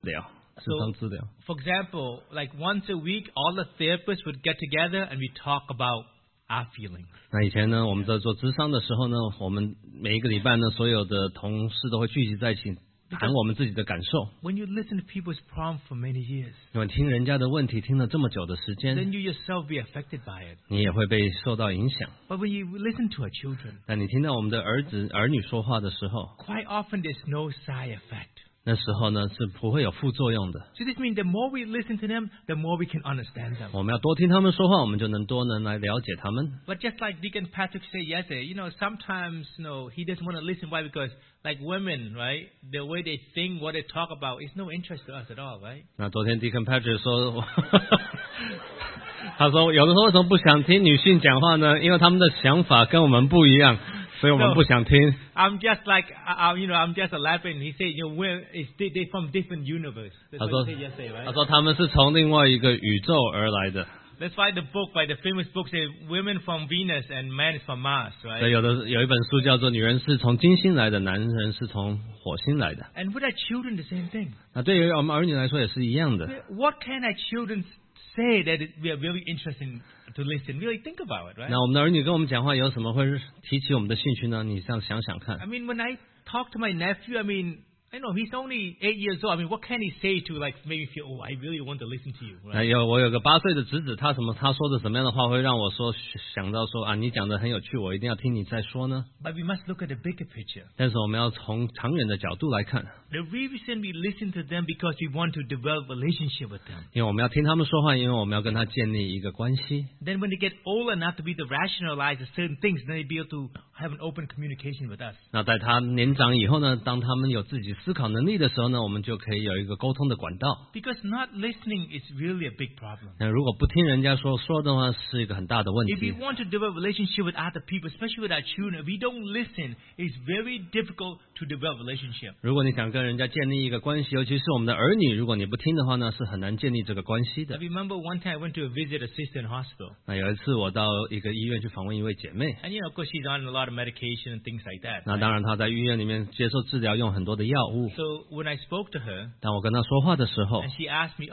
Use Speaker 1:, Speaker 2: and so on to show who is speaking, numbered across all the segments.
Speaker 1: 疗，智商治疗。
Speaker 2: For example, like once a week, all the therapists would get together and we talk about our feelings.
Speaker 1: 那以前呢，我们在做咨商的时候呢，我们每一个礼拜呢，所有的同事都会聚集在一起，谈我们自己的感受。
Speaker 2: When you listen to people's problems for many years,
Speaker 1: 因为听人家的问题听了这么久的时间，
Speaker 2: then you yourself be affected by it.
Speaker 1: 你也会被受到影响。
Speaker 2: But when you listen to our children,
Speaker 1: 那你听到我们的儿女说话的时候，
Speaker 2: quite often there's no side effect.
Speaker 1: 那时候呢是不会有副作用的。
Speaker 2: So this means the more we listen to them, the more we can understand them.
Speaker 1: 我们要多听他们说话，我们就多能来了解他们。
Speaker 2: But just like Deacon Patrick said yesterday, sometimes, he doesn't want to listen. Why? Because like women, right? The way they think, what they talk about, is no interest to us at all, right?
Speaker 1: 那昨天 Deacon Patrick 说，他说有的时候为什么不想听女性讲话呢？因为他们的想法跟我们不一样，所以我们不想听。
Speaker 2: I'm just like, I'm just laughing. He said, they from different universe. That's what he said yesterday, right?
Speaker 1: 他说他们是从另外一个宇宙而来的。
Speaker 2: That's why the book, the famous book, says women from Venus and men from Mars, right?
Speaker 1: 所以有一本书叫做《女人是从金星来的，男人是从火星来的》。
Speaker 2: And with our children, the same thing.
Speaker 1: 那对于我们儿女来说也是一样的。
Speaker 2: What can our children say that we are really interested to listen? Really think about it, right?
Speaker 1: 那我们的儿女跟我们讲话有什么会提起我们的兴趣呢？你这样想想看。
Speaker 2: I mean, when I talk to my nephew, I know he's only 8 years old. What can he say to make me feel, I really want to listen to you? Right?
Speaker 1: 我有个8岁的侄子，他说的什么样的话会让我想到说你讲的很有趣，我一定要听你再说呢？
Speaker 2: But we must look at the bigger picture.
Speaker 1: 但是我们要从长远的角度来看。
Speaker 2: The reason we listen to them because we want to develop relationship with them.
Speaker 1: 因为我们要听他们说话，因为我们要跟他建立一个关系。
Speaker 2: Then when they get old enough to be able to rationalize certain things, then they be able to have an open communication with us.
Speaker 1: 那在他年长以后呢，当他们有自己思考能力的时候呢，我们就可以有一个沟通的管道。
Speaker 2: Because not listening is really a big problem.
Speaker 1: 那如果不听人家说的话，是一个很大的问题。
Speaker 2: If we want to develop relationship with other people, especially with our children, if we don't listen, it's very difficult to develop relationship.
Speaker 1: 如果你想跟人家建立一个关系，尤其是我们的儿女，如果你不听的话呢，是很难建立这个关系的。
Speaker 2: I remember one time I went to visit a sister in hospital.
Speaker 1: 那有一次我到一个医院去访问一位姐妹。
Speaker 2: And of course she's on a lot of medication and things like that.
Speaker 1: 那当然她在医院里面接受治疗，用很多的药物。
Speaker 2: So when I spoke to her,
Speaker 1: 当我跟她说话的时候
Speaker 2: and she asked me,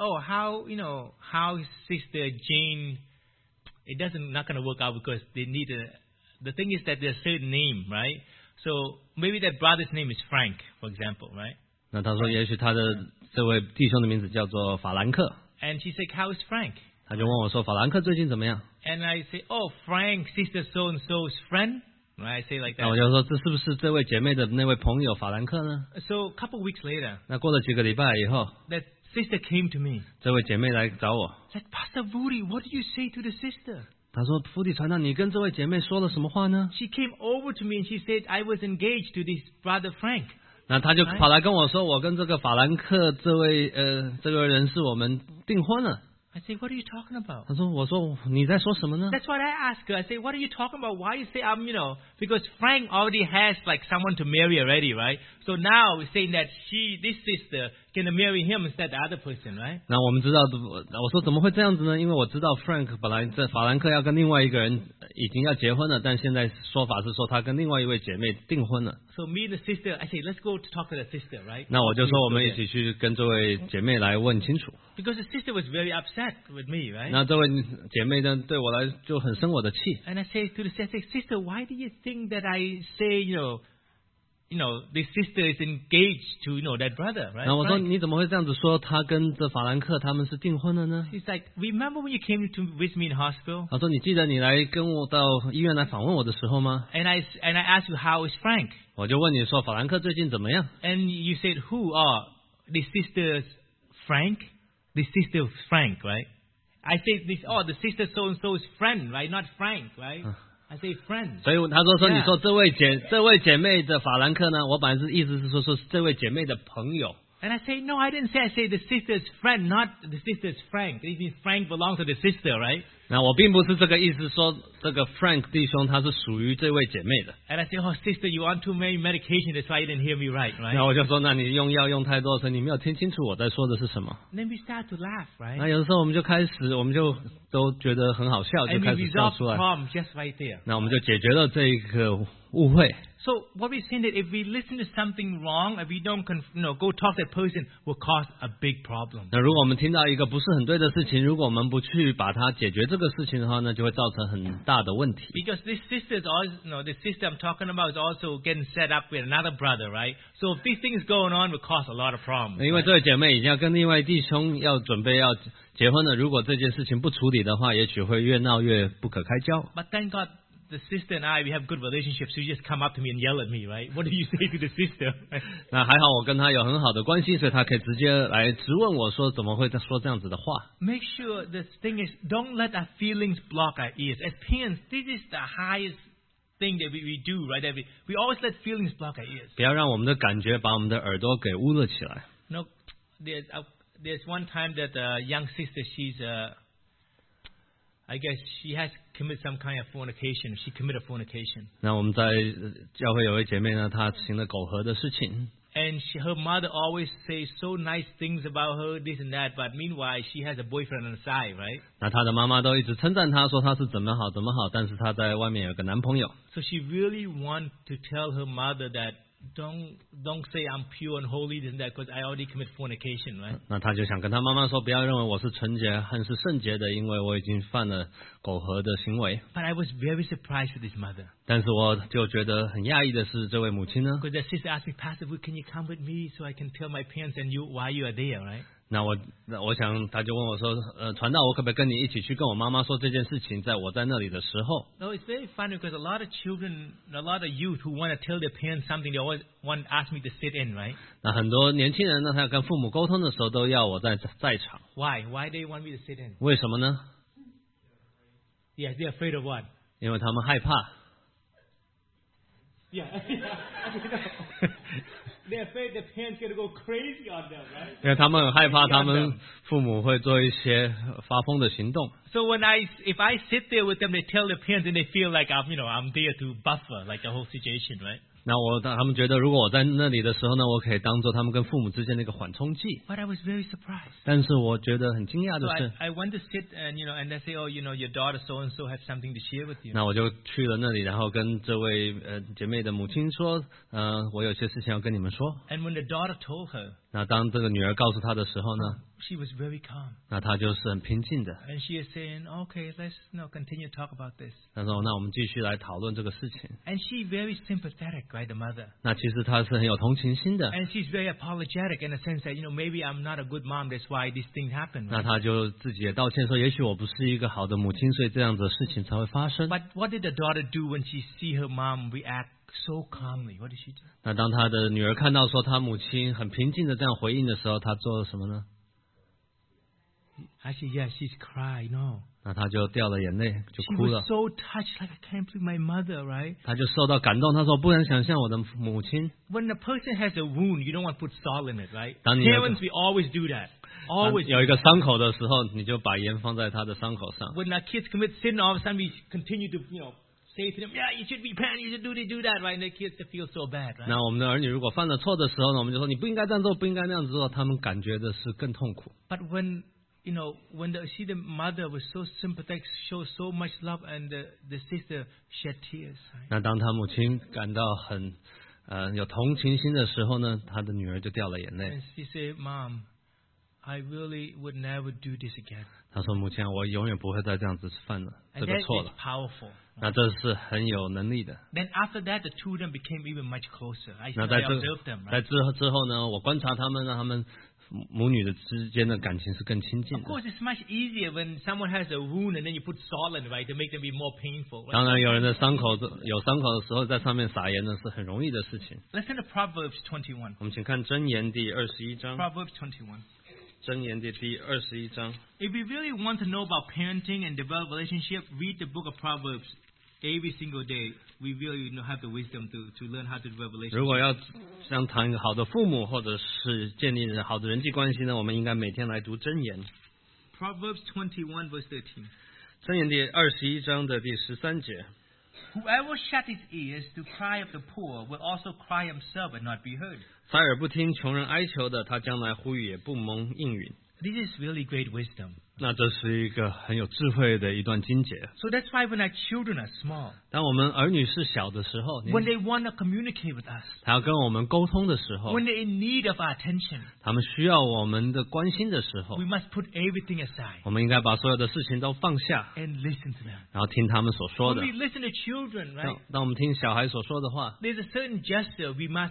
Speaker 2: how Sister Jane, it doesn't not going to work out because they need the thing is that there's a certain name, right? So maybe that brother's name is Frank, for example, right?
Speaker 1: 那她说也许她的这位弟兄的名字叫做法兰克。
Speaker 2: And she said, how is Frank?
Speaker 1: 她就问我说法兰克最近怎么样？
Speaker 2: And I say, Frank, Sister so-and-so's friend. Right, I say like that.
Speaker 1: 那我就说这是不是这位姐妹的那位朋友法兰克呢？
Speaker 2: So a couple of weeks later,
Speaker 1: 那过了几个礼拜以后，
Speaker 2: that sister came to me.
Speaker 1: 这位姐妹来找我。
Speaker 2: Said, Pastor Woody, what do you say to the sister?
Speaker 1: 她说：“福地传道，你跟这位姐妹说了什么话呢？”
Speaker 2: She came over to me and she said, I was engaged to this brother Frank.
Speaker 1: 那她就跑来跟我说，我跟这个法兰克这位人是我们订婚了。
Speaker 2: I say, what are you talking about?
Speaker 1: 我说你在说什么呢？
Speaker 2: That's what I asked her. I say, what are you talking about? Why you say because Frank already has like someone to marry already, right? So now we're saying that this sister can marry him instead of the other person, right?
Speaker 1: 那我们知道，我说怎么会这样子呢？因为我知道 Frank 本来在法兰克要跟另外一个人已经要结婚了，但现在说法是说他跟另外一位姐妹订婚了。
Speaker 2: So me and the sister, I say, let's go to talk to the sister, right?
Speaker 1: 那我就说我们一起去跟这位姐妹来问清楚。
Speaker 2: Because the sister was very upset with me, right?
Speaker 1: 那这位姐妹呢，对我来就很生我的气。
Speaker 2: And I say to the sister, why do you think that I say, this sister is engaged to, that brother, right?
Speaker 1: 那我说你怎么会这样子说？他跟这法兰克他们是订婚了呢？
Speaker 2: She's like, remember when you came to visit me in hospital?
Speaker 1: 他说你记得你来跟我到医院来访问我的时候吗？
Speaker 2: And I asked you, how is Frank?
Speaker 1: 我就问你说法兰克最近怎么样？
Speaker 2: And you said, who? The sister's Frank? The sister Frank, right? I say the sister so-and-so's friend, right? Not Frank, right? I say friend.
Speaker 1: 所以他说你说这位姐妹的法兰克呢？我本来是意思是说这位姐妹的朋友。
Speaker 2: And I say, no, I didn't say. I say the sister's friend, not the sister's Frank. It means Frank belongs to the sister, right?
Speaker 1: 那我并不是这个意思，说这个 Frank 弟兄他是属于这位姐妹的。
Speaker 2: And I say, sister, you on too many medication, that's why you didn't hear me right?
Speaker 1: 那我就说，那你用药用太多，所以你没有听清楚我在说的是什么。
Speaker 2: And then we start to laugh, right?
Speaker 1: 那有的时候我们就都觉得很好笑，就
Speaker 2: And
Speaker 1: 开
Speaker 2: we
Speaker 1: 始笑
Speaker 2: resolve
Speaker 1: 出来。
Speaker 2: problems just right there.
Speaker 1: 那我们就解决了这个误会。
Speaker 2: So what we're saying that if we listen to something wrong, if we don't go talk to that person, will cause a big problem.
Speaker 1: 那如果我们听到一个不是很对的事情，如果我们不去把它解决这个事情的话呢，就会造成很大的问题。
Speaker 2: Because this sister is always, the sister I'm talking about is also getting set up with another brother, right? So if these things going on, will cause a lot of problems.
Speaker 1: 因为这位姐妹已经要跟另外弟兄要准备要结婚了，如果这件事情不处理的话，也许会越闹越不可开交。
Speaker 2: But thank God, the sister and I, we have good relationships. So you just come up to me and yell at me, right? What do you say to the sister?
Speaker 1: 那还好，我跟她有很好的关系，所以她可以直接来质问我说，怎么会说这样子的话
Speaker 2: Make sure the thing is, don't let our feelings block our ears. As parents, this is the highest thing that we do, right? That we always let feelings block our ears.
Speaker 1: 不要让我们的感觉把我们的耳朵给捂了起来。
Speaker 2: No, there's one time that a young sister, I guess she has committed some kind of fornication. She committed fornication.
Speaker 1: 那我们在教会有位姐妹呢，她行了苟合的事情。
Speaker 2: And her mother always says so nice things about her, this and that. But meanwhile, she has a boyfriend on the side, right?
Speaker 1: 那她的妈妈都一直称赞她，说她是怎么好怎么好，但是她在外面有个男朋友。
Speaker 2: So she really want to tell her mother that don't say I'm pure and holy and that because I already commit fornication, right?
Speaker 1: 那她就想跟她妈妈说，不要认为我是纯洁和是圣洁的，因为我已经犯了苟合的行为。
Speaker 2: But I was very surprised with this mother.
Speaker 1: 但是我就觉得很讶异的是，这位母亲呢
Speaker 2: Because the sister asked me, Pastor, can you come with me so I can tell my parents and you why you are there, right?
Speaker 1: 那我想他就问我说，传道，我可不可以跟你一起去跟我妈妈说这件事情，在我在那里的时候。
Speaker 2: No, it's very funny because a lot of children, a lot of youth who want to tell their parents something, they always ask me to sit in, right?
Speaker 1: 那很多年轻人呢，他要跟父母沟通的时候，都要我在场。
Speaker 2: Why? Why they want me to sit in?
Speaker 1: 为什么呢？
Speaker 2: Yes, they're afraid of what?
Speaker 1: 因为他们害怕。
Speaker 2: Yeah. They're afraid the parents going to go crazy on them, right?
Speaker 1: 因为他们很害怕，他们父母会做一些发疯的行动。
Speaker 2: So if I sit there with them, they tell their parents and they feel like I'm there to buffer like the whole situation, right?
Speaker 1: 那他们觉得，如果我在那里的时候呢，我可以当做他们跟父母之间的一个缓冲剂。
Speaker 2: But I was very surprised.
Speaker 1: 但是我觉得很惊讶的是
Speaker 2: So I went to sit and and they say, your daughter so and so has something to share with you.
Speaker 1: 那我就去了那里，然后跟这位姐妹的母亲说，我有些事情要跟你们说。
Speaker 2: And when the daughter told her,
Speaker 1: 那当这个女儿告诉她的时候呢，
Speaker 2: she was very calm.
Speaker 1: 那她就是很平静的。
Speaker 2: And she is saying, okay, let's continue to talk about this.
Speaker 1: 她说，那我们继续来讨论这个事情。
Speaker 2: And she very sympathetic, right, the mother.
Speaker 1: 那其实她是很有同情心的。
Speaker 2: And she's very apologetic in the sense that, maybe I'm not a good mom, that's why this thing happened.
Speaker 1: 那她就自己也道歉说，也许我不是一个好的母亲，所以这样子的事情才会发生。
Speaker 2: But what did the daughter do when she see her mom react so calmly? What did she do?
Speaker 1: 那当她的女儿看到说她母亲很平静的这样回应的时候，她做了什么呢？
Speaker 2: Actually, yeah, she's cried, no.
Speaker 1: 那她就掉了眼泪，就
Speaker 2: She
Speaker 1: 哭了。
Speaker 2: was so touched, like I can't believe my mother, right?
Speaker 1: 她就受到感动，她说不能想象我的母亲。
Speaker 2: When a person has a wound, you don't want to put salt in it, right?
Speaker 1: 当你有
Speaker 2: Parents, we always do that. Always.
Speaker 1: 有一个伤口的时候，你就把盐放在他的伤口上。
Speaker 2: When our kids commit sin, all of a sudden we continue to, say to them, yeah, you should repent, you should do that, right? And the kids feel so bad, right?
Speaker 1: 那我们的儿女如果犯了错的时候呢，我们就说你不应该这样做，不应该那样子做，他们感觉的是更痛苦。
Speaker 2: But when see the mother was so sympathetic, showed so much love, and the sister shed tears. Right?
Speaker 1: 那当他母亲感到很有同情心的时候呢，他的女儿就掉了眼泪。
Speaker 2: And she said, Mom, I really would never do this again.
Speaker 1: 他说：“母亲，我永远不会再这样子犯了
Speaker 2: And
Speaker 1: 这个
Speaker 2: that
Speaker 1: 错
Speaker 2: is
Speaker 1: 了。
Speaker 2: powerful. ”
Speaker 1: 那这是很有能力的。
Speaker 2: Then after that, the two of them became even much closer. I
Speaker 1: 那在
Speaker 2: observed them.
Speaker 1: 在
Speaker 2: Right?
Speaker 1: 之后呢，我观察他们，让他们母女的之间的感情是更亲近
Speaker 2: Of
Speaker 1: 的。
Speaker 2: course, it's much easier when someone has a wound and then you put salt in it, right, to make them be more painful. Right?
Speaker 1: 当然，有人的伤口有伤口的时候，在上面撒盐呢是很容易的事情。
Speaker 2: Listen to Proverbs 21.
Speaker 1: 我们请看箴言第21章。
Speaker 2: Proverbs 21.
Speaker 1: 箴言第21章。
Speaker 2: If we really want to know about parenting and develop relationship, read the book of Proverbs every single day. We really have the wisdom to learn how to develop
Speaker 1: 如
Speaker 2: relationship.
Speaker 1: 果要想谈一个好的父母，或者是建立好的人际关系呢，我们应该每天来读箴言。
Speaker 2: Proverbs 21 verse 13.
Speaker 1: 箴言第21章的第13节。
Speaker 2: Whoever shut his ears to cry of the poor will also cry himself and not be heard.
Speaker 1: 塞耳不听穷人哀求的，他将来呼吁也不蒙应允。
Speaker 2: This is really great wisdom.
Speaker 1: 那这是一个很有智慧的一段经节。
Speaker 2: So that's why when our children are small,
Speaker 1: 当我们儿女是小的时候，
Speaker 2: when they want to communicate with us,
Speaker 1: 他要跟我们沟通的时候，
Speaker 2: when they're in need of our attention,
Speaker 1: 他们需要我们的关心的时候，
Speaker 2: we must put everything aside
Speaker 1: 我们应该把所有的事情都放下，
Speaker 2: and listen to them.
Speaker 1: 然后听他们所说
Speaker 2: When
Speaker 1: 的。
Speaker 2: we listen to children, right,
Speaker 1: 当我们听小孩所说的话，
Speaker 2: there's a certain gesture we must,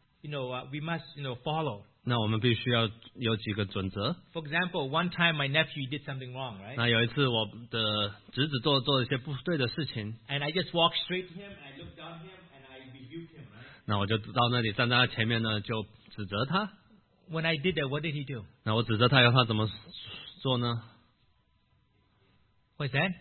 Speaker 2: follow.
Speaker 1: 那我们必须要有几个准则。
Speaker 2: For example, one time my nephew did something wrong, right?
Speaker 1: 那有一次我的侄子做了一些不对的事情，
Speaker 2: And I just walked straight to him, and I looked down at him, and I rebuked him, right?
Speaker 1: 那我就到那里站在他前面呢，就指责他。
Speaker 2: When I did that, what did he do?
Speaker 1: 那我指责他以后，他怎么做呢？
Speaker 2: What's that?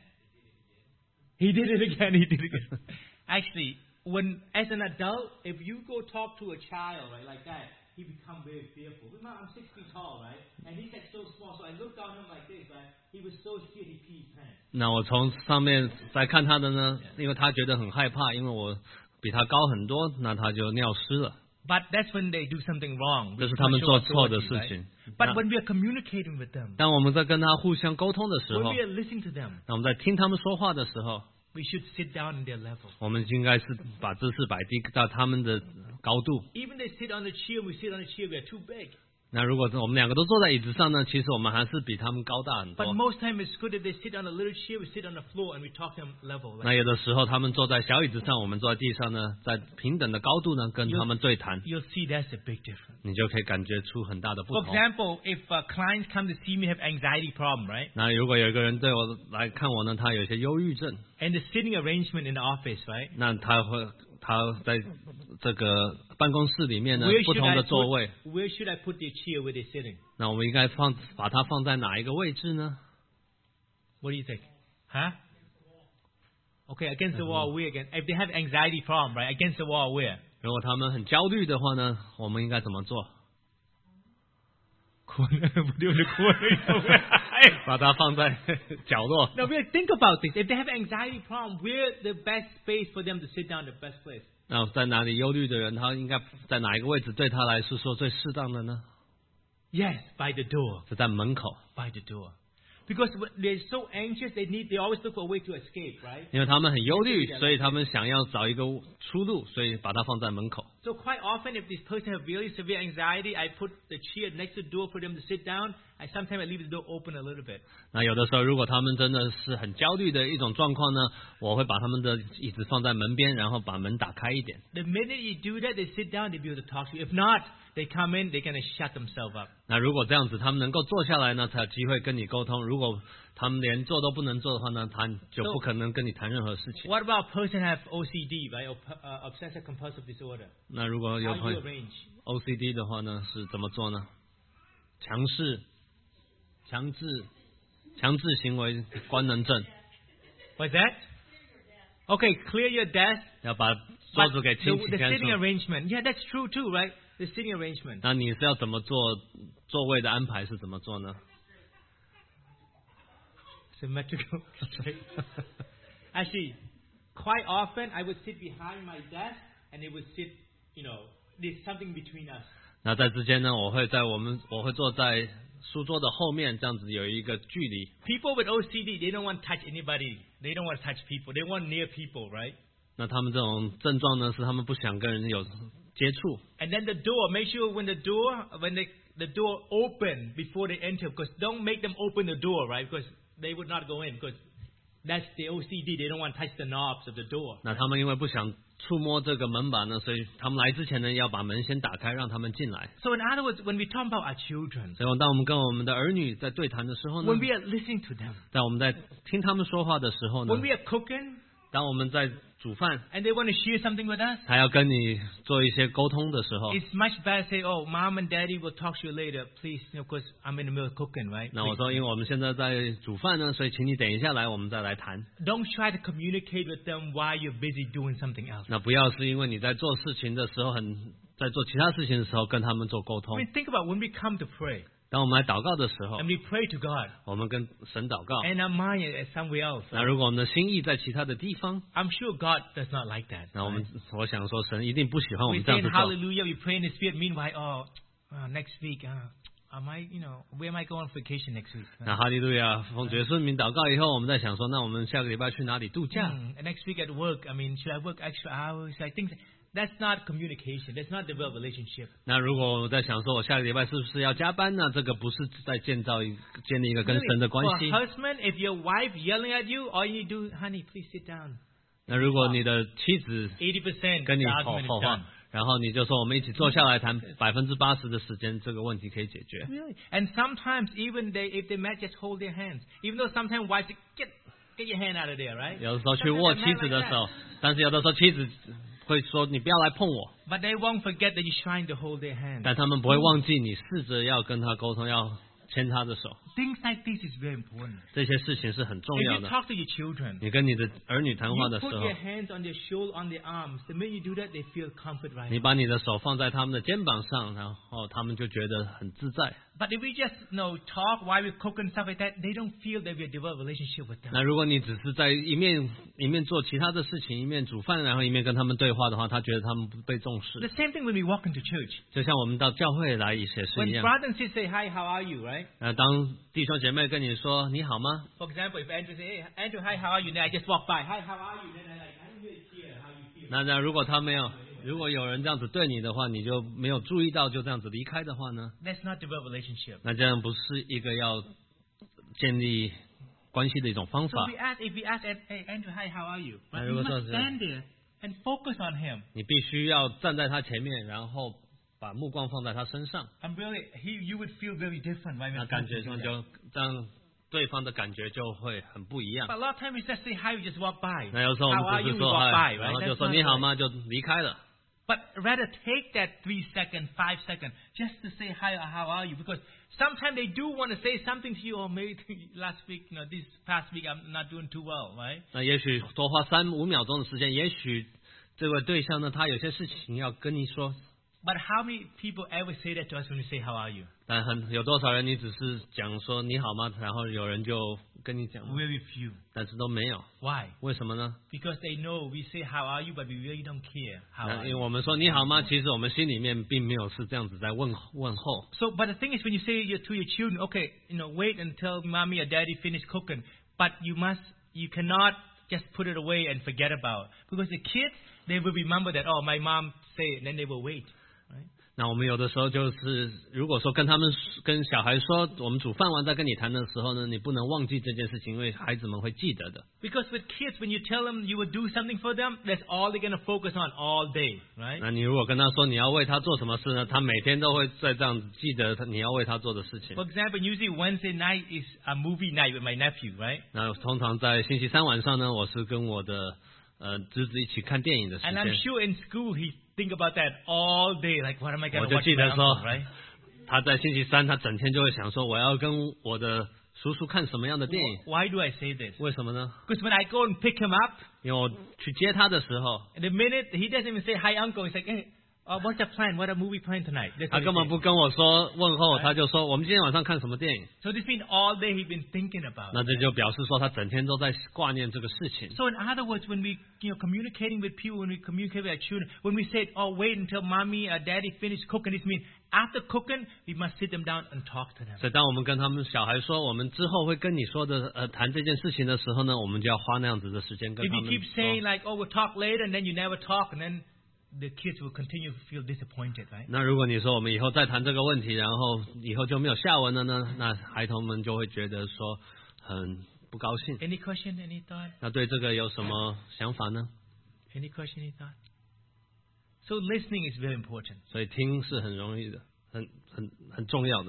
Speaker 2: He did it again. He did it again. Actually, as an adult, if you go talk to a child, right, like that, he become very fearful. Remember, I'm 6 feet tall, right? And he's like so small, so I looked down at him like this, right? He was so scared he peed his pants.
Speaker 1: 那我从上面在看他的呢，因为他觉得很害怕，因为我比他高很多，那他就尿湿了。
Speaker 2: But that's when they do something wrong.
Speaker 1: 这是他们做错的事情。
Speaker 2: But when we are communicating with them,
Speaker 1: 当我们在跟他互相沟通的时
Speaker 2: when
Speaker 1: 候，
Speaker 2: we are listening to them,
Speaker 1: 当我们在听他们说话的时候，
Speaker 2: we should sit down in their level.
Speaker 1: 我们应该是把姿势摆低到他们的高度。
Speaker 2: Even they sit on the chair, we sit on the chair, we are too big.
Speaker 1: 那如果我们两个都坐在椅子上呢，其实我们还是比他们高大很
Speaker 2: But
Speaker 1: 多。
Speaker 2: most time it's good if they sit on a little chair, we sit on the floor and we talk to them level.
Speaker 1: 那有的时候他们坐在小椅子上，我们坐在地上呢，在平等的高度呢，跟他们对谈，
Speaker 2: You'll see that's a big difference.
Speaker 1: 你就可以感觉出很大的不
Speaker 2: For
Speaker 1: 同。
Speaker 2: example, if clients come to see me have anxiety problem, right?
Speaker 1: 那如果有一个人对我来看我呢，他有一些忧郁症，
Speaker 2: And the sitting arrangement in the office, right?
Speaker 1: 那他在这个办公室里面呢，不同的座位，
Speaker 2: where should I put the chair where they're sitting?
Speaker 1: 那我们应该把它放在哪一个位置呢？
Speaker 2: What do you think? Huh? Okay, against the wall, where again? If they have anxiety problem, right? Against the wall, where?
Speaker 1: 如果他们很焦虑的话呢，我们应该怎么做？
Speaker 2: Corner, put it in the corner.
Speaker 1: 把它放在角落。
Speaker 2: Now, think about this. If they have anxiety problem, where the best space for them to sit down? The best place?
Speaker 1: 那在哪里忧虑的人，他应该在哪一个位置对他来说最适当的呢？
Speaker 2: Yes, by the door.
Speaker 1: 是在门口，
Speaker 2: By the door. Because they're so anxious, they always look for a way to escape, right?
Speaker 1: 因为他们很忧虑，所以他们想要找一个出路，所以把它放在门口。
Speaker 2: So quite often, if this person have really severe anxiety, I put the chair next to the door for them to sit down. Sometimes I leave the door open a little bit.
Speaker 1: 那有的时候，如果他们真的是很焦虑的一种状况呢，我会把他们的椅子放在门边，然后把门打开一点。
Speaker 2: The minute you do that, they sit down, they be able to talk to you. If not, they come in, they're going to shut themselves up.
Speaker 1: 那如果这样子，他们能够坐下来呢，才有机会跟你沟通。如果他们连坐都不能坐的话呢，他就不可能跟你谈任何事情。
Speaker 2: What about a person have OCD, right? Or obsessive compulsive disorder?
Speaker 1: 那如果有
Speaker 2: How do
Speaker 1: 朋
Speaker 2: you
Speaker 1: 友
Speaker 2: arrange?
Speaker 1: OCD 的话呢，是怎么做呢？强制行为官能症。
Speaker 2: What's that? Okay, clear your desk.
Speaker 1: 要把
Speaker 2: But
Speaker 1: 桌子给
Speaker 2: the
Speaker 1: 清洗干
Speaker 2: sitting
Speaker 1: 净。
Speaker 2: arrangement, yeah, that's true too, right? The sitting arrangement.
Speaker 1: 那你是要怎么做？座位的安排是怎么做呢？
Speaker 2: Symmetrical. Actually, quite often I would sit behind my desk and they would sit, there's something between us.
Speaker 1: 那在之间呢，我会坐在书桌的后面，这样子有一个距离。
Speaker 2: People with OCD, they don't want to touch anybody. They don't want to touch people. They want near people, right?
Speaker 1: 那他们这种症状呢，是他们不想跟人有接触。
Speaker 2: And then the door, make sure when the door open before they enter, because don't make them open the door, right? Because they would not go in, because that's the OCD. They don't want to touch the knobs of the door.
Speaker 1: 那他们因为不想触摸这个门板呢，所以他们来之前呢，要把门先打开，让他们进来。
Speaker 2: So in other words, when we talk about our children,
Speaker 1: 所以当我们跟我们的儿女在对谈的时候呢，
Speaker 2: when we are listening to them,
Speaker 1: 在我们在听他们说话的时候呢
Speaker 2: when，we are cooking,
Speaker 1: 当我们在煮饭，
Speaker 2: and they want to share something with us,
Speaker 1: 他要跟你做一些沟通的时候，
Speaker 2: it's much better to say, oh, mom and daddy will talk to you later, please, because I'm in the middle of cooking, right?
Speaker 1: 那我说，因为我们现在在煮饭呢，所以请你等一下来，我们再来谈。
Speaker 2: Don't try to communicate with them while you're busy doing something else.
Speaker 1: 那不要是因为你在做事情的时候在做其他事情的时候跟他们做沟
Speaker 2: I
Speaker 1: 通。
Speaker 2: mean, think about when we come to pray,
Speaker 1: 当我们来祷告的时候
Speaker 2: and，we pray to God,
Speaker 1: 我们跟神祷告。
Speaker 2: and our mind is somewhere else.
Speaker 1: 那如果我们的心意在其他的地方，
Speaker 2: I'm sure God does not like that.
Speaker 1: 那
Speaker 2: right?
Speaker 1: 我想说，神一定不喜欢我
Speaker 2: We
Speaker 1: 们这
Speaker 2: say
Speaker 1: 样
Speaker 2: in
Speaker 1: 子做。
Speaker 2: hallelujah, we pray in the spirit. Meanwhile, next week, where am I going on vacation next week?
Speaker 1: 那哈利路亚，奉主耶稣名祷告以后，我们在想说，那我们下个礼拜去哪里度假？
Speaker 2: And next week at work, should I work extra hours? I think that's not communication. That's not develop relationship.
Speaker 1: 那如果我在想说，我下个礼拜是不是要加班呢？这个不是在建立一个跟神的关系。
Speaker 2: For a husband, if your wife yelling at you, all you need to do, honey, please sit down.
Speaker 1: 那如果你的妻子
Speaker 2: 80%
Speaker 1: 跟你
Speaker 2: argument is
Speaker 1: 吼话
Speaker 2: done.，
Speaker 1: 然后你就说我们一起坐下来谈80%的时间，这个问题可以解决。
Speaker 2: Really? And sometimes even if they met, just hold their hands. Even though sometimes wives say, get your hand out of there, right?
Speaker 1: 有的时候去握妻子的时候，但是有的时候妻子会说你不要来碰我，
Speaker 2: But they won't forget that you're trying to hold their hand.
Speaker 1: 但他们不会忘记你试着要跟他沟通，要牵他的手。
Speaker 2: Things like this is very important.
Speaker 1: 这些事情是很重
Speaker 2: If
Speaker 1: 要
Speaker 2: you
Speaker 1: 的。
Speaker 2: talk to your children,
Speaker 1: 你跟你的儿女谈话
Speaker 2: you
Speaker 1: 的时
Speaker 2: put
Speaker 1: 候
Speaker 2: your，hands on their shoulder, on their arms. The minute you do that, they feel comfort right
Speaker 1: 你
Speaker 2: now.
Speaker 1: 把你的手放在他们的肩膀上，然后他们就觉得很自在。
Speaker 2: But if we just talk while we cook and stuff like that, they don't feel that we develop a relationship with them.
Speaker 1: 那如果你只是在一面做其他的事情，一面煮饭，然后一面跟他们对话的话，他觉得他们不被重
Speaker 2: The
Speaker 1: 视。
Speaker 2: same thing when we walk into church.
Speaker 1: 就像我们到教会来也是
Speaker 2: When
Speaker 1: 一样。
Speaker 2: brother and sister say, hi, how are you, right?
Speaker 1: 当弟兄姐妹跟你说你好吗？
Speaker 2: For example, if Andrew say, hey, Andrew, hi, how are you? Then I just walk by. Hi, how are you? Then I'm here to hear how you feel.
Speaker 1: 那如果如果有人这样子对你的话，你就没有注意到，就这样子离开的话呢？
Speaker 2: That's not develop relationship.
Speaker 1: 那这样不是一个要建立关系的一种方
Speaker 2: So
Speaker 1: 法。
Speaker 2: if we ask, hey, Andrew, hi, how are you? But
Speaker 1: 那
Speaker 2: you
Speaker 1: 如果说
Speaker 2: must
Speaker 1: 是
Speaker 2: stand there and focus on him.
Speaker 1: 你必须要站在他前面，然后把目光放在他身上，
Speaker 2: And really, you would feel very different right
Speaker 1: 那
Speaker 2: when
Speaker 1: 感觉上就让对方的感觉就会很不一样
Speaker 2: But。a lot of times we just say hi, we just walk by.
Speaker 1: 那有时候我
Speaker 2: How
Speaker 1: 们
Speaker 2: are
Speaker 1: 只
Speaker 2: you?
Speaker 1: 是
Speaker 2: We
Speaker 1: 说
Speaker 2: walk
Speaker 1: 嗨，
Speaker 2: by,
Speaker 1: 然
Speaker 2: right?
Speaker 1: 后就
Speaker 2: That's
Speaker 1: 说
Speaker 2: not
Speaker 1: 你好
Speaker 2: right.
Speaker 1: 吗，就离开了。
Speaker 2: But rather take that 3 seconds, 5 seconds, just to say hi or how are you? Because sometimes they do want to say something to you, or maybe last week, this past week I'm not doing too well, right?
Speaker 1: 那也许多花3-5秒钟的时间，也许这位对象呢，他有些事情要跟你说，
Speaker 2: But how many people ever say that to us when we say how are you?
Speaker 1: 但有多少人你只是讲说你好吗，然后有人就跟你讲，
Speaker 2: Very few.
Speaker 1: 但是都没有，
Speaker 2: Why?
Speaker 1: 为什么呢？
Speaker 2: Because they know we say how are you, but we really don't care how
Speaker 1: 那
Speaker 2: are
Speaker 1: 因为
Speaker 2: you.
Speaker 1: 我们说你好吗，其实我们心里面并没有是这样子在问候。
Speaker 2: So, but the thing is, when you say to your children, okay, wait until mommy or daddy finish cooking, but you cannot just put it away and forget about it. Because the kids, they will remember that, oh, my mom said, and then they will wait. Right?
Speaker 1: 那我们有的时候就是，如果说跟小孩说，我们煮饭完再跟你谈的时候呢，你不能忘记这件事情，因为孩子们会记得的。
Speaker 2: Because with kids, when you tell them you will do something for them, that's all they're going to focus on all day, right?
Speaker 1: 那你如果跟他说你要为他做什么事呢，他每天都会在这样子记得你要为他做的事情。
Speaker 2: For example, usually Wednesday night is a movie night with my nephew, right?
Speaker 1: 那通常在星期3晚上呢，我是跟我的侄子一起看电影的时
Speaker 2: And I'm
Speaker 1: 间。
Speaker 2: sure in school he think about that all day, like what am I going
Speaker 1: 我
Speaker 2: to
Speaker 1: 就
Speaker 2: watch
Speaker 1: 记
Speaker 2: with my
Speaker 1: 得说
Speaker 2: uncle, right?
Speaker 1: 他在星期3，他整天就会想说我要跟我的叔叔看什么样的电影？
Speaker 2: Why do I say this?
Speaker 1: 为什么呢？
Speaker 2: Because when I go and pick him up,
Speaker 1: 因为我去接他的时候，
Speaker 2: the minute he doesn't even say hi, uncle, he's like, hey, what's the plan? What a movie plan tonight? That's
Speaker 1: 他
Speaker 2: what he
Speaker 1: 根本
Speaker 2: says.
Speaker 1: 不跟我说问候，他就说我们今天晚上看什么电影？
Speaker 2: So this means all day he's been thinking about
Speaker 1: 那
Speaker 2: it.
Speaker 1: 这就表示说他整天都在挂念这个事情。
Speaker 2: So in other words, when we communicating with people, when we communicate with our children, when we say, oh, wait until mommy or daddy finish cooking, this means after cooking, we must sit them down and talk to them.
Speaker 1: 所以当我们跟他们小孩说我们之后会跟你说的谈这件事情的时候呢，我们就要花那样子的时间跟
Speaker 2: If
Speaker 1: 他
Speaker 2: you
Speaker 1: 们
Speaker 2: keep
Speaker 1: 说
Speaker 2: saying。like, oh, we'll talk later, and then you never talk, and then the kids will continue to feel disappointed, right?
Speaker 1: 那如果你说我们以后再谈这个问题，然后以后就没有下文了呢，那孩童们就会觉得说很不高兴。
Speaker 2: Any question, any thought?
Speaker 1: 那对这个有什么想法呢？
Speaker 2: Any question, any thought? So listening is very important.
Speaker 1: 所以听是很容易的，很重要的。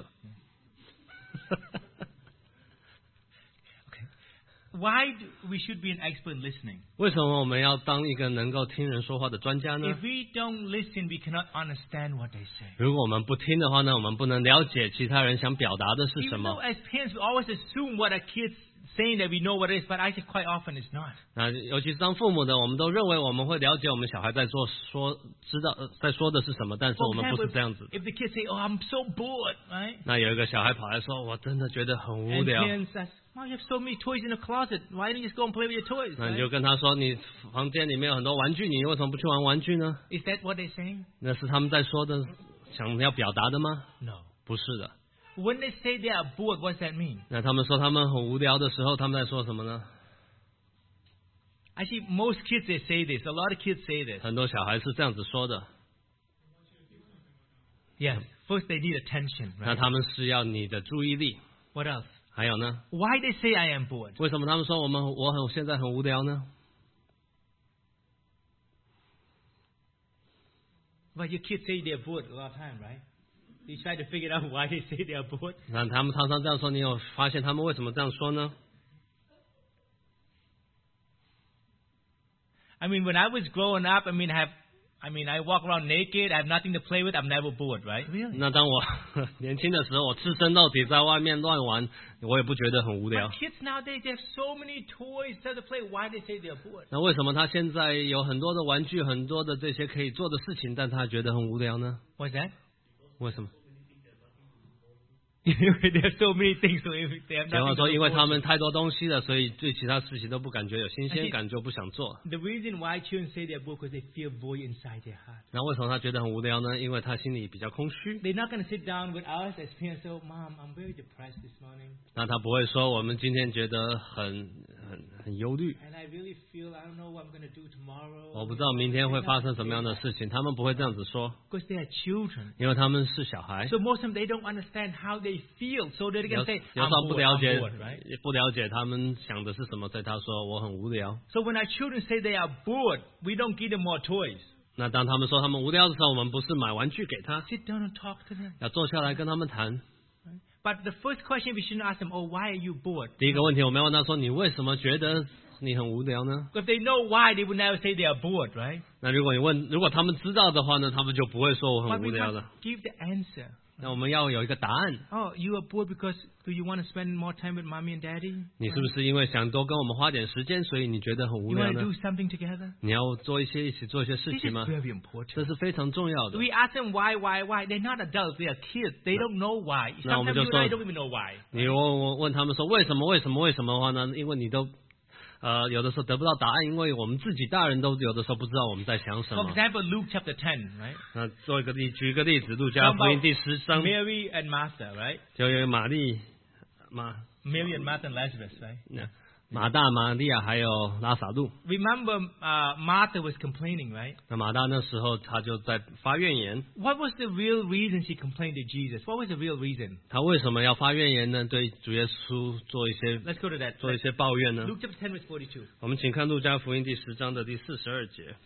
Speaker 2: Why we should be an expert in listening?
Speaker 1: 为什么我们要当一个能够听人说话的专家呢？
Speaker 2: If we don't listen, we cannot understand what they say.
Speaker 1: 如果我们不听的话呢，我们不能了解其他人想表达的是什
Speaker 2: Even
Speaker 1: 么
Speaker 2: though。as parents, we always assume what our kids saying that we know what it is, but actually quite often it's not.
Speaker 1: 那尤其是当父母的，我们都认为我们会了解我们小孩在知道在说的是什么，但是
Speaker 2: For
Speaker 1: 我们不
Speaker 2: example,
Speaker 1: 是这样子。
Speaker 2: if the kids say, "Oh, I'm so bored," right?
Speaker 1: 那有一个小孩跑来说：“我真的觉得很无
Speaker 2: And
Speaker 1: 聊。
Speaker 2: parents says, "Well, you have so many toys in the closet. Why don't you just go and play with your toys?" ”
Speaker 1: 那你
Speaker 2: right?
Speaker 1: 就跟他说：“你房间里面有很多玩具，你为什么不去玩玩具呢
Speaker 2: Is that what they're saying?
Speaker 1: 那是他们在说的，想要表达的吗？
Speaker 2: No.
Speaker 1: 不是的。
Speaker 2: when they say they are bored, what does that mean?
Speaker 1: 那他们说他们很无聊的时候，他们在说什么呢？
Speaker 2: Actually, most kids, they say this. A lot of kids say this.
Speaker 1: 很多小孩是这样子说的。
Speaker 2: Yes. First, they need attention.
Speaker 1: 那
Speaker 2: Right?
Speaker 1: 他们是要你的注意力。
Speaker 2: What else?
Speaker 1: 还有呢？
Speaker 2: Why they say I am bored?
Speaker 1: 为什么他们说我现在很无聊呢？
Speaker 2: Well, your kids say they're bored a lot of time, right? You try to figure out why they say they are bored.
Speaker 1: 那他们常常这样说，你有发现他们为什么这样说呢？
Speaker 2: I mean, when I was growing up, I walk around naked. I have nothing to play with. I'm never bored, right? Really?
Speaker 1: 那当我年轻的时候，我赤身露体在外面乱玩，我也不觉得很无聊
Speaker 2: But。kids nowadays, they have so many toys to play. Why they say they're bored?
Speaker 1: 那为什么他现在有很多的玩具，很多的这些可以做的事情，但他觉得很无聊呢？
Speaker 2: What's that?
Speaker 1: 为什么？
Speaker 2: There are so many things, so if they have
Speaker 1: 比方
Speaker 2: nothing
Speaker 1: 说，
Speaker 2: to
Speaker 1: 因为
Speaker 2: look
Speaker 1: 他
Speaker 2: forward
Speaker 1: 们太多东西了，所以对其他事情都不感觉有新鲜
Speaker 2: to.
Speaker 1: 感，就不想做。
Speaker 2: The reason why children say they're bored because they feel void inside their heart.
Speaker 1: 那为什么他觉得很无聊呢？因为他心里比较空虚。
Speaker 2: They're not going to sit down with us as parents and say, "Oh, Mom, I'm very depressed this morning,
Speaker 1: 那他不会说我们今天觉得很忧虑，
Speaker 2: and I really feel I don't know what I'm going to do tomorrow."
Speaker 1: 我不知道明天会发生什么样的事情。他们不会这样子说，
Speaker 2: Because they are children.
Speaker 1: 因为他们是小孩。
Speaker 2: So most of them they don't understand how they feel, so they're
Speaker 1: 有
Speaker 2: going to say,
Speaker 1: 有
Speaker 2: "I'm
Speaker 1: 时候不
Speaker 2: bored,
Speaker 1: 了
Speaker 2: I'm
Speaker 1: 解
Speaker 2: bored," right?
Speaker 1: 也不了解他们想的是什么，所以他说我很无聊。
Speaker 2: So when our children say they are bored, we don't give them more toys.
Speaker 1: 那当他们说他们无聊的时候，我们不是买玩具给他，
Speaker 2: Sit down and talk to them.
Speaker 1: 要坐下来跟他们谈。
Speaker 2: Right? But the first question we shouldn't ask them, "Oh, why are you bored?"
Speaker 1: 第一个问题我们要问他说，你为什么觉得你很无聊呢？
Speaker 2: If they know why, they would never say they are bored, right?
Speaker 1: 那如果他们知道的话呢，他们就不会说我
Speaker 2: But
Speaker 1: 很
Speaker 2: we
Speaker 1: 无聊
Speaker 2: must
Speaker 1: 了。
Speaker 2: give the answer.
Speaker 1: 那我们要有一个答案。
Speaker 2: Oh, you are bored because do you want to spend more time with mommy and daddy?
Speaker 1: 你是不是因为想多跟我们花点时间，所以你觉得很无
Speaker 2: You
Speaker 1: 聊
Speaker 2: want to
Speaker 1: 呢
Speaker 2: do？something together?
Speaker 1: 你要一起做一些事
Speaker 2: This
Speaker 1: 情
Speaker 2: is
Speaker 1: 吗？
Speaker 2: very important.
Speaker 1: 这是非常重要的。
Speaker 2: We ask them why. They're not adults. They are kids. They don't know why.
Speaker 1: 那我们
Speaker 2: Sometimes
Speaker 1: 就
Speaker 2: you and I
Speaker 1: 说
Speaker 2: don't even know why.
Speaker 1: 你问他们说为什么的话呢？因为你都有的时候得不到答案，因为我们自己大人都有的时候不知道我们在想什
Speaker 2: For
Speaker 1: 么。
Speaker 2: example, Luke chapter 10, right?
Speaker 1: 那举一个例子，路加福音第10章
Speaker 2: Mary and Martha, right?
Speaker 1: 就有马
Speaker 2: Mary and Martha and Lazarus, right?
Speaker 1: 马大、玛利亚还有拉撒路。
Speaker 2: Remember, Martha was complaining, right?
Speaker 1: 那马大那时候他就在发怨言，
Speaker 2: What was the real reason she complained to Jesus? What was the real reason?
Speaker 1: 他为什么要发怨言呢？对主耶稣做一些
Speaker 2: Let's go to that.
Speaker 1: 做一些抱怨呢？
Speaker 2: Luke chapter 10, verse 42.
Speaker 1: 我们请看路加福音第10章的第42节。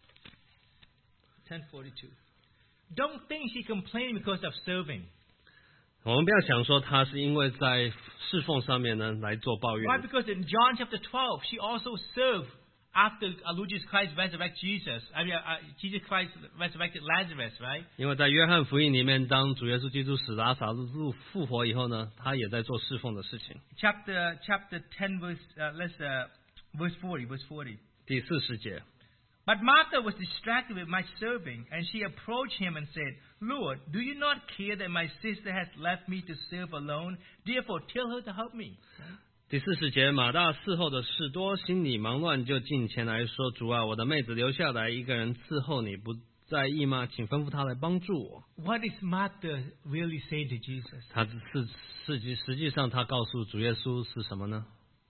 Speaker 2: 10:42. Don't think she complained because of serving.
Speaker 1: 我们不要想说他是因为在侍奉上面呢来做抱
Speaker 2: Why?
Speaker 1: 怨，
Speaker 2: Because in John chapter 12, she also served after Lord Jesus Christ resurrected Jesus. Jesus Christ resurrected Lazarus, right?
Speaker 1: 因为在约翰福音里面，当主耶稣基督使拉撒路复活以后呢，他也在做侍奉的事情。
Speaker 2: Chapter 10, verse 40.
Speaker 1: 第40节，
Speaker 2: But Martha was distracted with my serving, and she approached him and said, Lord, do you not care that my sister has left me to serve alone? Therefore, tell her to help me.
Speaker 1: 第40节，马大伺候的事多，心里忙乱，就近前来说：“主啊，我的妹子留下来，一个人伺候你，不在意吗？请吩咐她来帮助我。”
Speaker 2: What is Martha really saying to Jesus?
Speaker 1: 他实际上他告诉主耶稣是什么呢？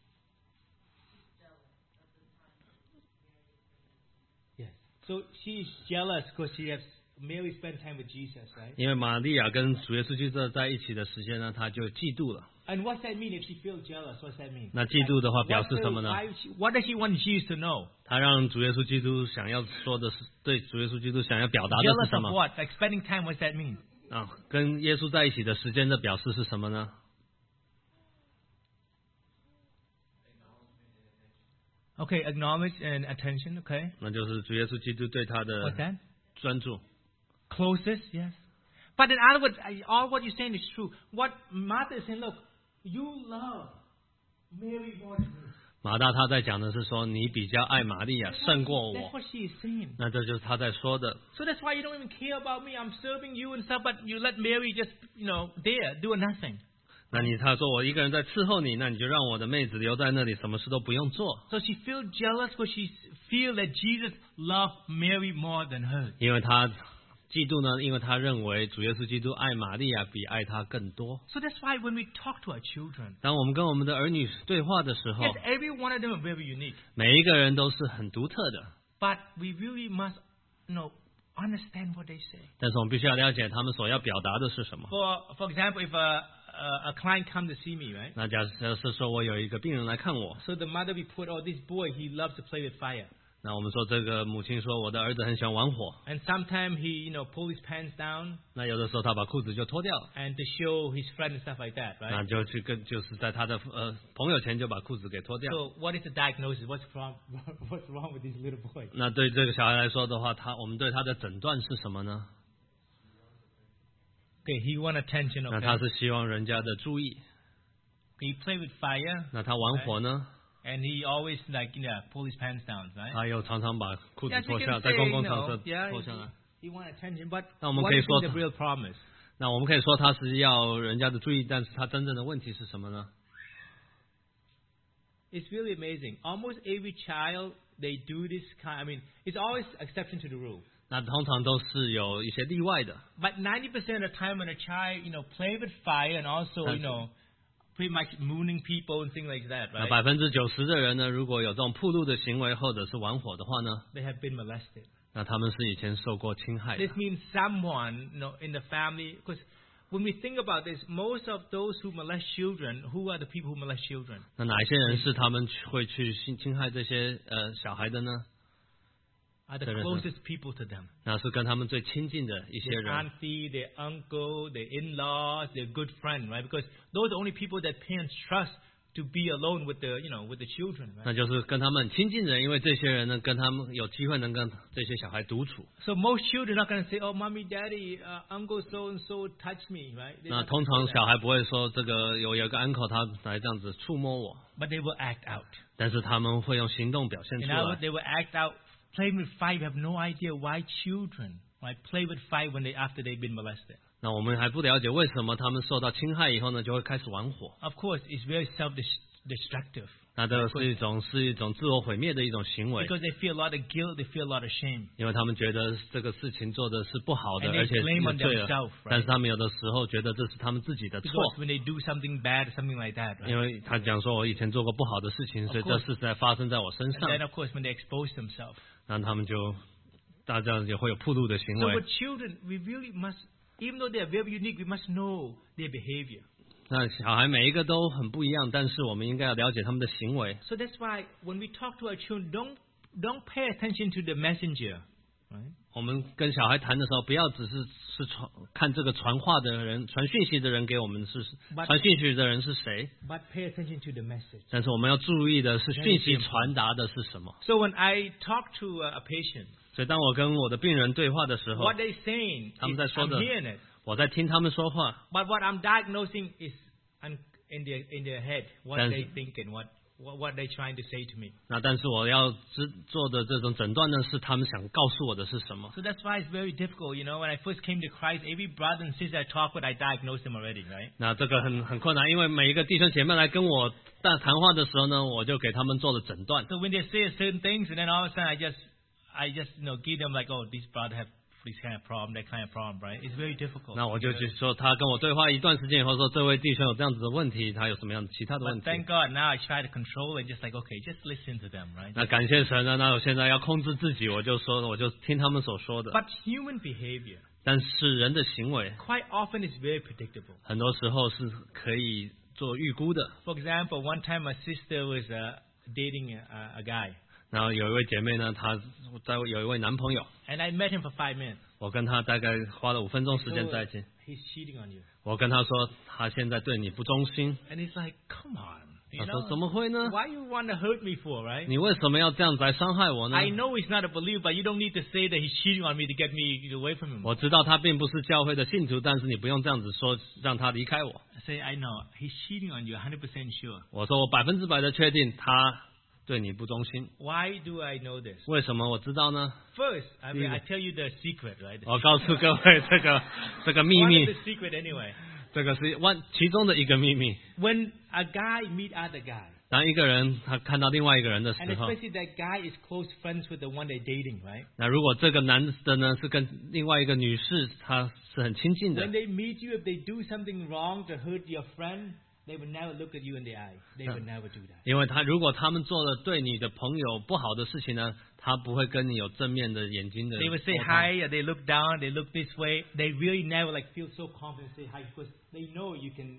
Speaker 2: Yes. So she is jealous because Mary spent time with Jesus, right?
Speaker 1: 因为玛利亚跟主耶稣基督在一起的时间呢，他就嫉妒了。
Speaker 2: And what's that mean if she feels jealous? What's that mean?
Speaker 1: 那嫉妒的话表示什么呢？
Speaker 2: What does she want Jesus to know?
Speaker 1: 他让主耶稣基督想要说的是，对主耶稣基督想要表达的是
Speaker 2: Jealous
Speaker 1: 什
Speaker 2: of
Speaker 1: 么？
Speaker 2: what? Like spending time, what's that mean?
Speaker 1: 啊，跟耶稣在一起的时间的表示是什么呢？
Speaker 2: Okay, acknowledge and attention, okay?
Speaker 1: 那就是主耶稣基督对他
Speaker 2: What's
Speaker 1: 的
Speaker 2: that?
Speaker 1: 专注。
Speaker 2: Closest, yes. But in other words, all what you're saying is true. What Martha is saying, look, you love Mary more than me.
Speaker 1: 马大他在讲的是说，你比较爱玛利亚胜过
Speaker 2: That's
Speaker 1: 我，
Speaker 2: what she is saying.
Speaker 1: 那这就是他在说的。
Speaker 2: So that's why you don't even care about me. I'm serving you and stuff, but you let Mary just, there, doing nothing.
Speaker 1: 那他说我一个人在伺候你，那你就让我的妹子留在那里，什么事都不用做。
Speaker 2: So she feels jealous because she feels that Jesus loved Mary more than her.
Speaker 1: 因为他嫉妒呢，因为他认为主耶稣基督爱玛利亚比爱他更多。
Speaker 2: So that's why when we talk to our children,
Speaker 1: 当我们跟我们的儿女对话的时候，
Speaker 2: yes, every one of them are very unique.
Speaker 1: 每一个人都是很独特的，
Speaker 2: But we really must, understand what they say.
Speaker 1: 但是我们必须要了解他们所要表达的是什么。
Speaker 2: For example, if a client come to see me, right?
Speaker 1: 那假设是说我有一个病人来看我，
Speaker 2: So the mother report, this boy, he loves to play with fire.
Speaker 1: 那我们说这个母亲说我的儿子很喜欢玩火，
Speaker 2: And sometimes he, pull his pants down
Speaker 1: 那有的时候他把裤子就脱掉，
Speaker 2: and to show his friend and stuff like that,
Speaker 1: 那
Speaker 2: right?
Speaker 1: 就去就是在他的朋友前就把裤子给脱掉。
Speaker 2: So what is the diagnosis? What's wrong with this little boy?
Speaker 1: 那对这个小孩来说的话，我们对他的诊断是什么呢？
Speaker 2: Okay, he want attention,
Speaker 1: 那
Speaker 2: okay?
Speaker 1: 他是希望人家的注意。
Speaker 2: He play with fire
Speaker 1: 那他玩火呢？
Speaker 2: and he always pull his pants down, right?
Speaker 1: 他又常常把裤子
Speaker 2: Yes,
Speaker 1: 脱
Speaker 2: you
Speaker 1: 下，
Speaker 2: can
Speaker 1: 在
Speaker 2: say,
Speaker 1: 公共场合
Speaker 2: yeah,
Speaker 1: 脱下来。
Speaker 2: he want attention, but
Speaker 1: 那我们
Speaker 2: what
Speaker 1: 可以
Speaker 2: is
Speaker 1: 说
Speaker 2: the real promise?
Speaker 1: 那我们可以说他是要人家的注意，但是他真正的问题是什么呢？
Speaker 2: It's really amazing. Almost every child, they do this it's always exception to the rule.
Speaker 1: 那通常都是有一些例外的。
Speaker 2: But 90% of the time when a child, play with fire and also, pretty much mooning people and things like that,
Speaker 1: 那
Speaker 2: right?
Speaker 1: 90%的人呢，如果有这种暴露的行为或者是玩火的话呢，
Speaker 2: They have been molested.
Speaker 1: 那他们是以前受过侵害的
Speaker 2: This。means someone, in the family, because when we think about this, most of those who molest children, who are the people who molest children?
Speaker 1: 那哪一些人是他们会去侵害这些小孩的呢？
Speaker 2: Are the
Speaker 1: 对，对，对。
Speaker 2: closest people to them.
Speaker 1: 那是跟他们最亲近的一些
Speaker 2: Their
Speaker 1: 人。
Speaker 2: auntie, their uncle, their in-laws, their good friend, right? Because those are the only people that parents trust to be alone with the, with the children, right?
Speaker 1: 那就是跟他们很亲近的人，因为这些人呢，跟他们有机会能跟这些小孩独处。
Speaker 2: So most children are not going to say, "Oh, mommy, daddy, uncle so and so touched me," right? They're
Speaker 1: 那
Speaker 2: not
Speaker 1: 通
Speaker 2: gonna
Speaker 1: 常
Speaker 2: say
Speaker 1: 小
Speaker 2: that.
Speaker 1: 孩不会说这个有个 uncle 他来这样子触摸我，
Speaker 2: But they will act out.
Speaker 1: 但是他们会用行动表现
Speaker 2: In
Speaker 1: 出
Speaker 2: other
Speaker 1: 来
Speaker 2: words,。they will act out, playing with fire. You have no idea why children, right, play with fire after they've been molested.
Speaker 1: 那我们还不了解为什么他们受到侵害以后呢，就会开始玩火。
Speaker 2: Of course, it's very self-destructive
Speaker 1: 那这个是一种自我毁灭的一种行为，
Speaker 2: because they feel a lot of guilt, they feel a lot of shame.
Speaker 1: 因为他们觉得这个事情做的是不好的，
Speaker 2: And they
Speaker 1: 而且
Speaker 2: blame
Speaker 1: 是
Speaker 2: on
Speaker 1: 罪了
Speaker 2: themselves, right?
Speaker 1: 但是他们有的时候觉得这是他们自己的错，
Speaker 2: Because when they do something bad, something like that, right?
Speaker 1: 因为他讲说我以前做过不好的事情，所以这事在发生在我身
Speaker 2: And
Speaker 1: 上，
Speaker 2: then, of course, when they expose themselves.
Speaker 1: 那他们就大家也会有暴露的行
Speaker 2: So
Speaker 1: 为
Speaker 2: with。children, we really must, even though they are very unique, we must know their behavior.
Speaker 1: 那小孩每一个都很不一样，但是我们应该要了解他们的行为。
Speaker 2: So that's why when we talk to our children, don't pay attention to the messenger, right?
Speaker 1: 我们跟小孩谈的时候，不要只是看这个传话的人、传讯息的人给我们是
Speaker 2: But-
Speaker 1: 传讯息的人是谁，
Speaker 2: But pay attention to the message.
Speaker 1: 但是我们要注意的是讯息传达的是什么。
Speaker 2: So when I talk to a patient,
Speaker 1: 所以当我跟我的病人对话的时候，
Speaker 2: what they're saying,
Speaker 1: 他们在
Speaker 2: is,
Speaker 1: 说
Speaker 2: I'm
Speaker 1: 的
Speaker 2: hearing it.
Speaker 1: 我在听他们说话，
Speaker 2: But what I'm diagnosing is in their head, what
Speaker 1: That's-
Speaker 2: they think and what they're trying to say to me.
Speaker 1: 那但是我要做的这种诊断呢，是他们想告诉我的是什么。
Speaker 2: So that's why it's very difficult. When I first came to Christ, every brother and sister I talk with, I diagnosed them already, right?
Speaker 1: 那这个很困难，因为每一个弟兄姐妹来跟我谈话的时候呢，我就给他们做了诊断。
Speaker 2: So when they say certain things, and then all of a sudden I just give them like, oh, this brother have this kind of problem, that kind of problem, right? It's very difficult.
Speaker 1: 那我就去说，他跟我对话一段时间以后说，这位弟兄有这样子的问题，他有什么样的其他的问
Speaker 2: But
Speaker 1: 题？
Speaker 2: thank God now I try to control it, just like, okay, just listen to them, right?
Speaker 1: 那感谢神呢，那我现在要控制自己，我就听他们所说的。
Speaker 2: But human behavior
Speaker 1: 但是人的行为
Speaker 2: quite often is very predictable.
Speaker 1: 很多时候是可以做预估的。
Speaker 2: For example, one time my sister was dating a guy,
Speaker 1: 然后有一位姐妹呢，她有一位男朋友，
Speaker 2: and I met him for 5 minutes.
Speaker 1: 我跟她大概花了5分钟时间在一起。
Speaker 2: He's cheating on you.
Speaker 1: 我跟她说，他现在对你不忠心。
Speaker 2: And he's like, come on.
Speaker 1: 她说怎么会呢？
Speaker 2: Why you want to hurt me for, right?
Speaker 1: 你为什么要这样子来伤害我呢？
Speaker 2: I know he's not a believer, but you don't need to say that he's cheating on me to get me away from him.
Speaker 1: 我知道他并不是教会的信徒，但是你不用这样子说，让他离开我。
Speaker 2: I say, I know. He's cheating on you, 100% sure.
Speaker 1: 我说我100%的确定他对你不忠心。
Speaker 2: Why do I know this?
Speaker 1: 为什么我知道呢？
Speaker 2: First, I tell you the secret, right?
Speaker 1: 我告诉各位这个秘
Speaker 2: One
Speaker 1: 密
Speaker 2: is，the secret anyway.
Speaker 1: 这个是其中的一个秘密。
Speaker 2: When a guy meet other guy,
Speaker 1: 当一个人他看到另外一个人的
Speaker 2: And
Speaker 1: 时候，
Speaker 2: especially that guy is close friends with the one they're dating, right?
Speaker 1: 那如果这个男的呢是跟另外一个女士，他是很亲近的
Speaker 2: When，they meet you, if they do something wrong to hurt your friend, they will never look at you in the eye. They will never do that.
Speaker 1: 因为如果他们做了对你的朋友不好的事情呢，他不会跟你有正面的眼睛的
Speaker 2: They will say
Speaker 1: 沟通
Speaker 2: hi, or they look down, they look this way. They really never like feel so confident say hi because they know you can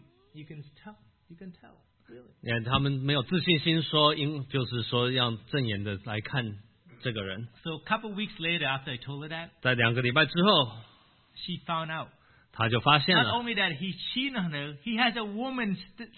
Speaker 2: tell. Really.
Speaker 1: 他们没有自信心说，就是说要正眼的来看这个人。
Speaker 2: So a couple of weeks later, after I told her that,
Speaker 1: 在2个礼拜之后，
Speaker 2: she found out.
Speaker 1: 他就发现
Speaker 2: Not
Speaker 1: 了，
Speaker 2: only that, he cheated on her. He has a woman,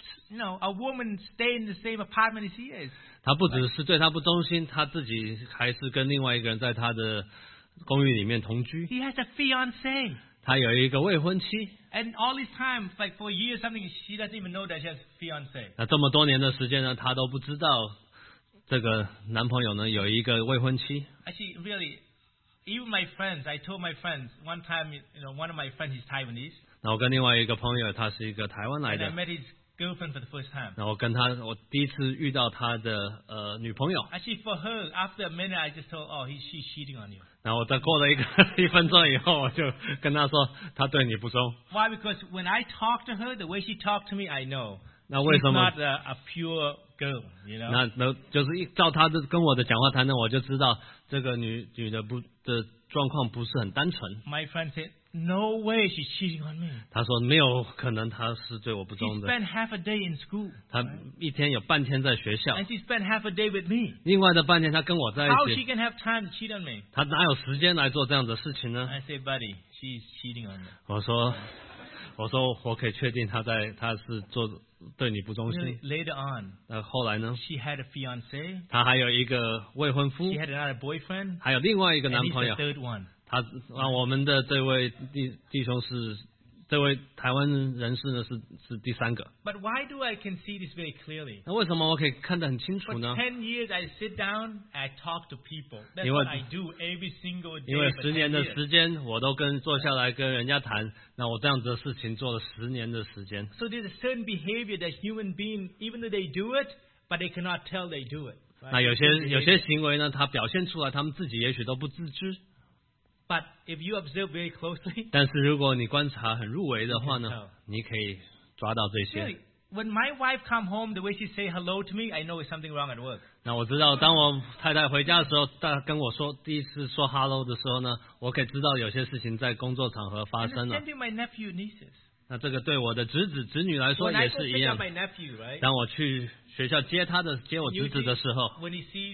Speaker 2: a woman stay in the same apartment as he is.
Speaker 1: 他不只是对他不忠心，他自己还是跟另外一个人在他的公寓里面同居。
Speaker 2: He has a fiancée.
Speaker 1: 他有一个未婚妻，
Speaker 2: And all this time, like for a year or something, she doesn't even know that she has a fiancé.
Speaker 1: 那这么多年的时间呢，他都不知道这个男朋友呢有一个未婚妻。
Speaker 2: Actually, really, even my friends, I told my friends, one time, one of my friends is Taiwanese.
Speaker 1: 那我跟另外一个朋友，他是一个台湾来
Speaker 2: And I
Speaker 1: 的，
Speaker 2: met his girlfriend for the first time.
Speaker 1: 那我第一次遇到他的女朋友，
Speaker 2: Actually, for her, after a minute, I just told, she's cheating on you.
Speaker 1: 然后我再过了1分钟以后，我就跟他说他对你不忠。
Speaker 2: Why? Because when I talk to her, the way she talked to me, I know
Speaker 1: 那为
Speaker 2: she's
Speaker 1: 什么？
Speaker 2: not a pure girl, you know.
Speaker 1: 那就是照他的跟我的讲话谈呢，我就知道这个女的的状况不是很单纯。
Speaker 2: My friend said, no way she's cheating on me.
Speaker 1: 他说没有可能他是对我不
Speaker 2: She
Speaker 1: 忠的，
Speaker 2: spent half a day in school.
Speaker 1: 他一天有半天在学校，
Speaker 2: And she spent half a day with me.
Speaker 1: 另外的半天他跟我在
Speaker 2: How
Speaker 1: 一
Speaker 2: she
Speaker 1: 起，
Speaker 2: can have time to cheat on me?
Speaker 1: 他哪有时间来做这样的事情呢？
Speaker 2: I say, buddy, she's cheating on me.
Speaker 1: 我说我可以确定他是对你不忠
Speaker 2: Really,
Speaker 1: 心。
Speaker 2: later on,
Speaker 1: 那后来呢？
Speaker 2: she had a fiancé.
Speaker 1: 他还有一个未婚夫
Speaker 2: She，had another boyfriend.
Speaker 1: 还有另外一个
Speaker 2: And
Speaker 1: 男
Speaker 2: he's
Speaker 1: 朋
Speaker 2: the
Speaker 1: 友。
Speaker 2: third one.
Speaker 1: 我们的这位弟兄这位台湾人士呢是第3个。
Speaker 2: But why do I can see this very clearly?
Speaker 1: 那为什么我可以看得很清
Speaker 2: For
Speaker 1: 楚呢？
Speaker 2: 10 years, I sit down, I talk to people. That's
Speaker 1: 因为-
Speaker 2: what I do every single day
Speaker 1: 因为
Speaker 2: for
Speaker 1: 10
Speaker 2: 10
Speaker 1: 年的
Speaker 2: years.
Speaker 1: 时间，我都坐下来跟人家谈。那我这样子的事情做了10年的时间。
Speaker 2: So there's a certain behavior that human beings, even though they do it, but they cannot tell they do it. Right?
Speaker 1: 那有
Speaker 2: Certain
Speaker 1: 些
Speaker 2: behavior.
Speaker 1: 行为呢，他表现出来，他们自己也许都不自知。
Speaker 2: But if you observe very closely,
Speaker 1: 但是如果你观察很入微的话
Speaker 2: You can
Speaker 1: 呢
Speaker 2: tell，
Speaker 1: 你可以抓到这些。
Speaker 2: really, when my wife come home, the way she say hello to me, I know there's something wrong at work.
Speaker 1: 那我知道，当我太太回家的时候，她跟我说第一次说 hello 的时候呢，我可以知道有些事情在工作场合发
Speaker 2: And
Speaker 1: 生
Speaker 2: the
Speaker 1: 了
Speaker 2: same。to my nephew, nieces.
Speaker 1: 那这个对我的侄子侄女来说
Speaker 2: When I
Speaker 1: 也
Speaker 2: go
Speaker 1: 是一
Speaker 2: pick
Speaker 1: 样
Speaker 2: up。my nephew, right?
Speaker 1: 当我去学校接我侄子的时候，
Speaker 2: When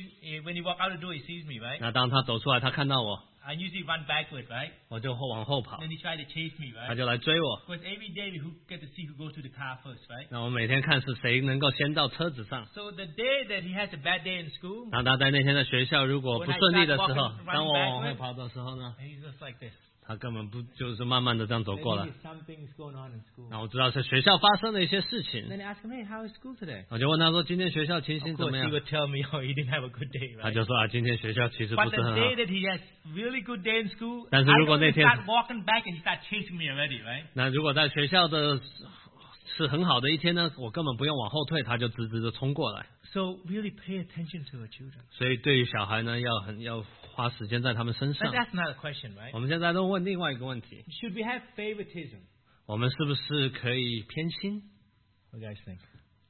Speaker 2: he walk out the door, he sees me, right?
Speaker 1: 那当他走出来，他看到我，
Speaker 2: I usually run backward, right?
Speaker 1: 我就往后跑，
Speaker 2: Then he try to chase me,
Speaker 1: 他
Speaker 2: right?
Speaker 1: 就来追我。
Speaker 2: Because every day we get to see who goes to the car first, right?
Speaker 1: 那我每天看是谁能够先到车子上。
Speaker 2: So the day that he has a bad day in school,
Speaker 1: 当他在那天的学校如果不顺利的时候，当我往后跑的时候呢，
Speaker 2: and he's just like this.
Speaker 1: 他根本不就是慢慢的这样走过来。
Speaker 2: Maybe something's going on in school.
Speaker 1: 那我知道是学校发生了一些事情，
Speaker 2: Then I ask him, hey, how is school today?
Speaker 1: 我就问他说今天学校情
Speaker 2: Of
Speaker 1: 形怎
Speaker 2: course,
Speaker 1: 么
Speaker 2: he
Speaker 1: 样？
Speaker 2: would tell me, he didn't have a good day,
Speaker 1: 他
Speaker 2: right?
Speaker 1: 就说今天学校其实不
Speaker 2: But
Speaker 1: 是
Speaker 2: the
Speaker 1: 很好。
Speaker 2: day that he has really good day in school, I
Speaker 1: 但是如果
Speaker 2: don't
Speaker 1: 那
Speaker 2: even
Speaker 1: 天-
Speaker 2: start walking back and he start chasing me already, right?
Speaker 1: 那如果在学校的是很好的一天呢，我根本不用往后退，他就直直的冲过来。
Speaker 2: So really pay attention to our children.
Speaker 1: 所以对于小孩呢，要花时间在他们身
Speaker 2: But
Speaker 1: 上。
Speaker 2: that's another question, right?
Speaker 1: 我们现在都问另外一个问题：
Speaker 2: Should we have favoritism?
Speaker 1: 我们是不是可以偏心？
Speaker 2: What do you guys think?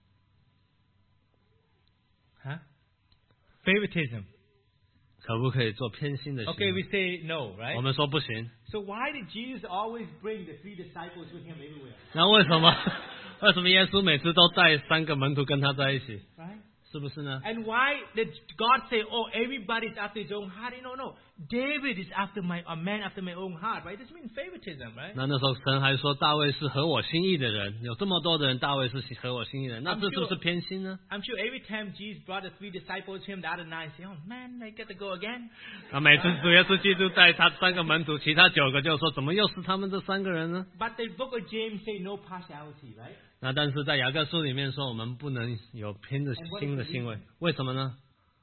Speaker 2: Huh? Favoritism.
Speaker 1: 可不可以做偏心的行
Speaker 2: Okay,
Speaker 1: 为
Speaker 2: we say no, right?
Speaker 1: 我们说不行。
Speaker 2: So why did Jesus always bring the 3 disciples with him everywhere?
Speaker 1: 那为什么耶稣每次都带3个门徒跟他在一起？
Speaker 2: Right?
Speaker 1: 是不是呢？
Speaker 2: And why did God say, oh, everybody's after his own heart? No. David is after a man after my own heart, right? This means favoritism, right?
Speaker 1: 那时候神还说大卫是合我心意的人，有这么多的人，大卫是合我心意的人，那这是不是偏心呢？
Speaker 2: I'm sure every time Jesus brought the 3 disciples to him, the other 9 say, oh man, I get to go again.
Speaker 1: 那每次主耶稣基督带他3个门徒，其他9个就说怎么又是他们这3个人呢？
Speaker 2: But the book of James say no partiality, right?
Speaker 1: 那但是在雅各书里面说，我们不能有偏的心的行为，为什么呢？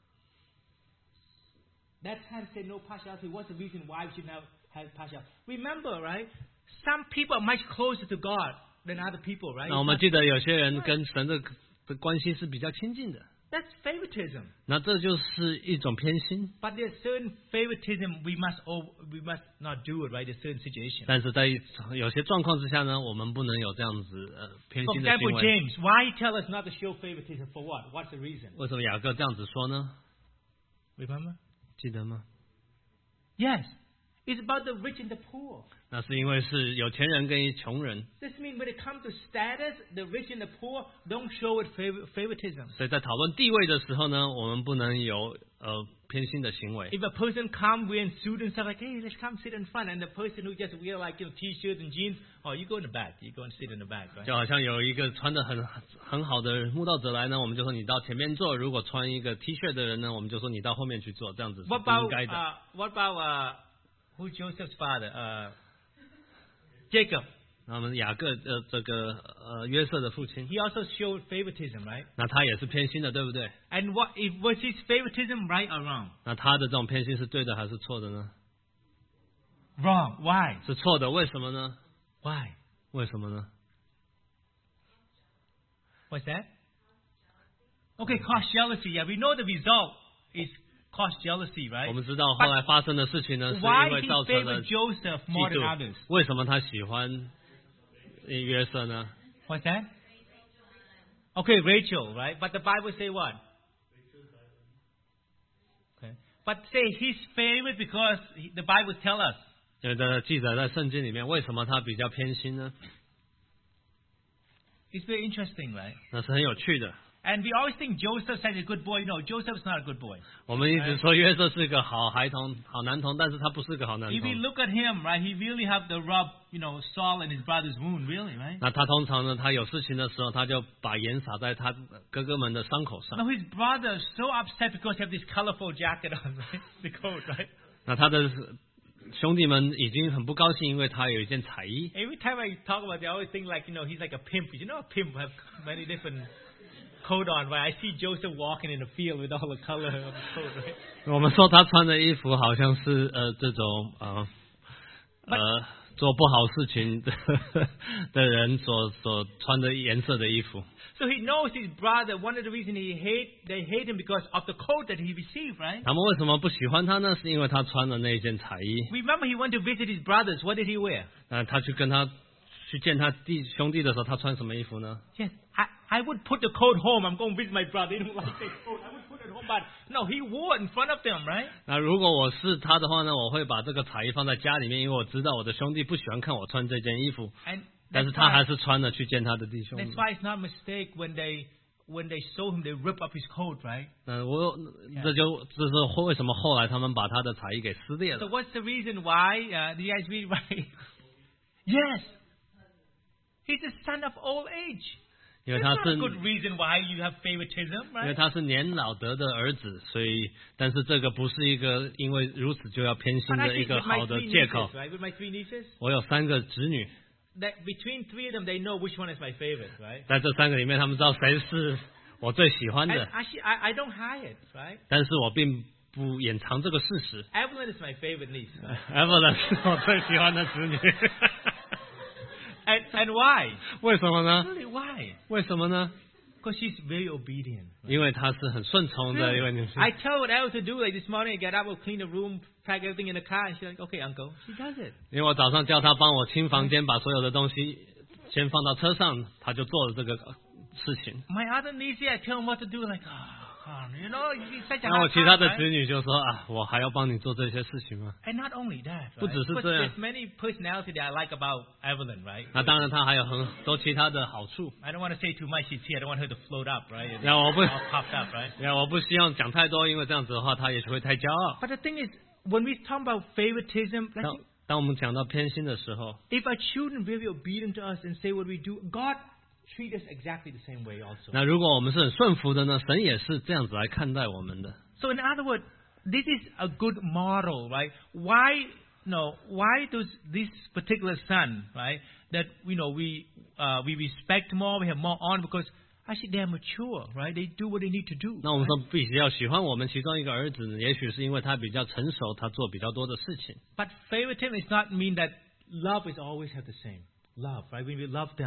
Speaker 2: That time say no partiality. What's the reason why we should not have partiality? Remember, right? Some people are much closer to God than other people, right?
Speaker 1: 那我们记得有些人跟神的的关系是比较亲近的。
Speaker 2: That's favoritism.
Speaker 1: 那这就是一种偏心。
Speaker 2: But there's certain favoritism we must not do it, right? There's certain situations.
Speaker 1: 但是在有些状况之下呢，我们不能有这样子偏
Speaker 2: For
Speaker 1: 心的行
Speaker 2: example,
Speaker 1: 为。
Speaker 2: James, why tell us not to show favoritism for what? What's the reason?
Speaker 1: 为什么雅各这样子说呢？
Speaker 2: Remember?
Speaker 1: 记得吗？
Speaker 2: Yes. It's about the rich and the poor.
Speaker 1: 那是因为是有钱人跟穷人，
Speaker 2: This means when it comes to status, the rich and the poor don't show it favoritism.
Speaker 1: 所以在讨论地位的时候呢，我们不能有偏心的行为。
Speaker 2: If a person come wearing suit and stuff like, hey, let's come sit in front, and the person who just wear like t-shirts and jeans, oh, you go in the back, you go and sit in the back, right?
Speaker 1: 就好像有一个穿得很好的慕道者来呢，我们就说你到前面坐；如果穿一个 T 恤的人呢，我们就说你到后面去坐，这样子是不
Speaker 2: What
Speaker 1: 应
Speaker 2: about
Speaker 1: 该的。
Speaker 2: who's Joseph's father? Jacob.
Speaker 1: 那我们雅各这个约瑟的父亲，
Speaker 2: He also showed favoritism, right?
Speaker 1: 那他也是偏心的，对不对？
Speaker 2: And was his favoritism right or wrong?
Speaker 1: 那他的这种偏心是对的还是错的呢？
Speaker 2: Wrong. Why?
Speaker 1: 是错的，为什么呢？
Speaker 2: Why?
Speaker 1: 为什么呢？
Speaker 2: What's that? Okay, cause jealousy. Yeah, we know the result is cause jealousy,
Speaker 1: 我
Speaker 2: right?
Speaker 1: 们知道后来发生的事情呢，是因
Speaker 2: Why
Speaker 1: 为
Speaker 2: he
Speaker 1: 造成了
Speaker 2: favored Joseph more
Speaker 1: 嫉
Speaker 2: than
Speaker 1: 妒
Speaker 2: others?。
Speaker 1: 为什么他喜欢约瑟呢？
Speaker 2: What's that? Okay, Rachel, right? But the Bible say what? Okay. But say his favorite because the Bible tell us.
Speaker 1: 有的记载在圣经里面，为什么他比较偏心呢？
Speaker 2: It's very interesting, right?
Speaker 1: 那是很有趣的。
Speaker 2: And we always think Joseph is a good boy. No, Joseph's not a good boy.
Speaker 1: 我们一直说约瑟是个好孩童、好男童，但是他不是个好男
Speaker 2: If we
Speaker 1: 童。
Speaker 2: look at him, right, he really have the rub, Saul and his brother's wound, really, right?
Speaker 1: 那他通常呢，他有事情的时候，他就把盐撒在他哥哥们的伤口上。
Speaker 2: Now his brother is so upset because he have this colorful jacket on, right? The coat, right?
Speaker 1: 那他的兄弟们已经很不高兴，因为他有一件彩衣。
Speaker 2: Every time I talk about it, I always think like, he's like a pimp. You know, a pimp have many different coat on, right? I see Joseph walking in the field with all the color of the coat, right?
Speaker 1: 我们说他穿的衣服好像是这种做不好事情的人所穿的颜色的衣服。
Speaker 2: So he knows his brother. One of the reasons they hate him because of the coat that he received, right?
Speaker 1: 他们为什么不喜欢他呢？是因为他穿了那件彩衣。
Speaker 2: Remember, he went to visit his brothers. What did he wear?
Speaker 1: 他去见他兄弟的时候，他穿什么衣服呢？
Speaker 2: Yes, I would put the coat home. I'm going to visit my brother. They don't like that coat. I would put it home, but no, he wore it in front of them, right?
Speaker 1: 那如果我是他的话呢，我会把这个彩衣放在家里面，因为我知道我的兄弟不喜欢看我穿这件衣服，
Speaker 2: And
Speaker 1: 但是
Speaker 2: that's
Speaker 1: 他还
Speaker 2: why,
Speaker 1: 是穿了去见他的弟兄。
Speaker 2: that's why it's not a mistake when they saw him, they rip up his coat, right?
Speaker 1: 这是为什么后来他们把他的彩衣给撕裂
Speaker 2: So
Speaker 1: 了？
Speaker 2: what's the reason why? Do you guys read right? Yes. He's a son of old age.
Speaker 1: 因为
Speaker 2: That's
Speaker 1: 他
Speaker 2: not
Speaker 1: 是
Speaker 2: a good reason why you have favoritism,
Speaker 1: 因为
Speaker 2: right?
Speaker 1: 他是年老得的儿子，所以但是这个不是一个因为如此就要偏心
Speaker 2: But
Speaker 1: 的
Speaker 2: actually,
Speaker 1: 一个
Speaker 2: with my
Speaker 1: 好的
Speaker 2: three
Speaker 1: 借
Speaker 2: nieces,
Speaker 1: 口。
Speaker 2: right? With my three nieces,
Speaker 1: 我有3个侄女，
Speaker 2: that between three of them, they know which one is my favorite, right?
Speaker 1: 在这3个里面，他们知道谁是我最喜欢
Speaker 2: And
Speaker 1: 的，
Speaker 2: actually, I don't hide it, right?
Speaker 1: 但是我并不掩藏这个事实。
Speaker 2: Evelyn is my favorite niece. Right?
Speaker 1: Evelyn 是我最喜欢的侄女。
Speaker 2: And why?
Speaker 1: 为什么呢？
Speaker 2: Really, why?
Speaker 1: 为什么呢？
Speaker 2: Because she's very obedient.
Speaker 1: 因为她是很顺从的一位女性。
Speaker 2: I tell her what else to do. Like this morning, I get up, I'll clean the room, pack everything in the car, and she's like, "Okay, Uncle." She does it.
Speaker 1: 因为我早上叫她帮我清房间，把所有的东西先放到车上，她就做了这个事情。
Speaker 2: My other niece, I tell them what to do. Like, oh, it's such a
Speaker 1: 那我
Speaker 2: hard
Speaker 1: 其他
Speaker 2: time,
Speaker 1: 的
Speaker 2: right?
Speaker 1: 侄女就说啊，我还要帮你做这些事情吗？
Speaker 2: And not only that,
Speaker 1: 不
Speaker 2: right?
Speaker 1: 只是
Speaker 2: But
Speaker 1: 这样。
Speaker 2: there's many personality that I like about Evelyn, right?
Speaker 1: 那当然，她还有很多其他的好处。
Speaker 2: I don't want to say too much. She's here. I don't want her to float up, right?
Speaker 1: 然后我不
Speaker 2: All popped up, right?
Speaker 1: 我不希望讲太多，因为这样子的话，她也许会太骄傲。
Speaker 2: But the thing is, when we talk about favoritism,
Speaker 1: 当我们讲到偏心的时候，
Speaker 2: if our children very obedient to us and say what we do, God treat us exactly the same way also.
Speaker 1: 那如果我们是很顺服的呢，神也是这样子来看待我们的。
Speaker 2: So in other words, this is a good model, right? Why does this particular son, right, that we respect more, we have more on because actually they are mature, right? They do what they need to do.
Speaker 1: 那我们说必须要喜欢我们其中一个儿子呢，也许是因为他比较成熟，他做比较多的事情。
Speaker 2: But favoritism does not mean that love is always have the same. Love, right? When we love them,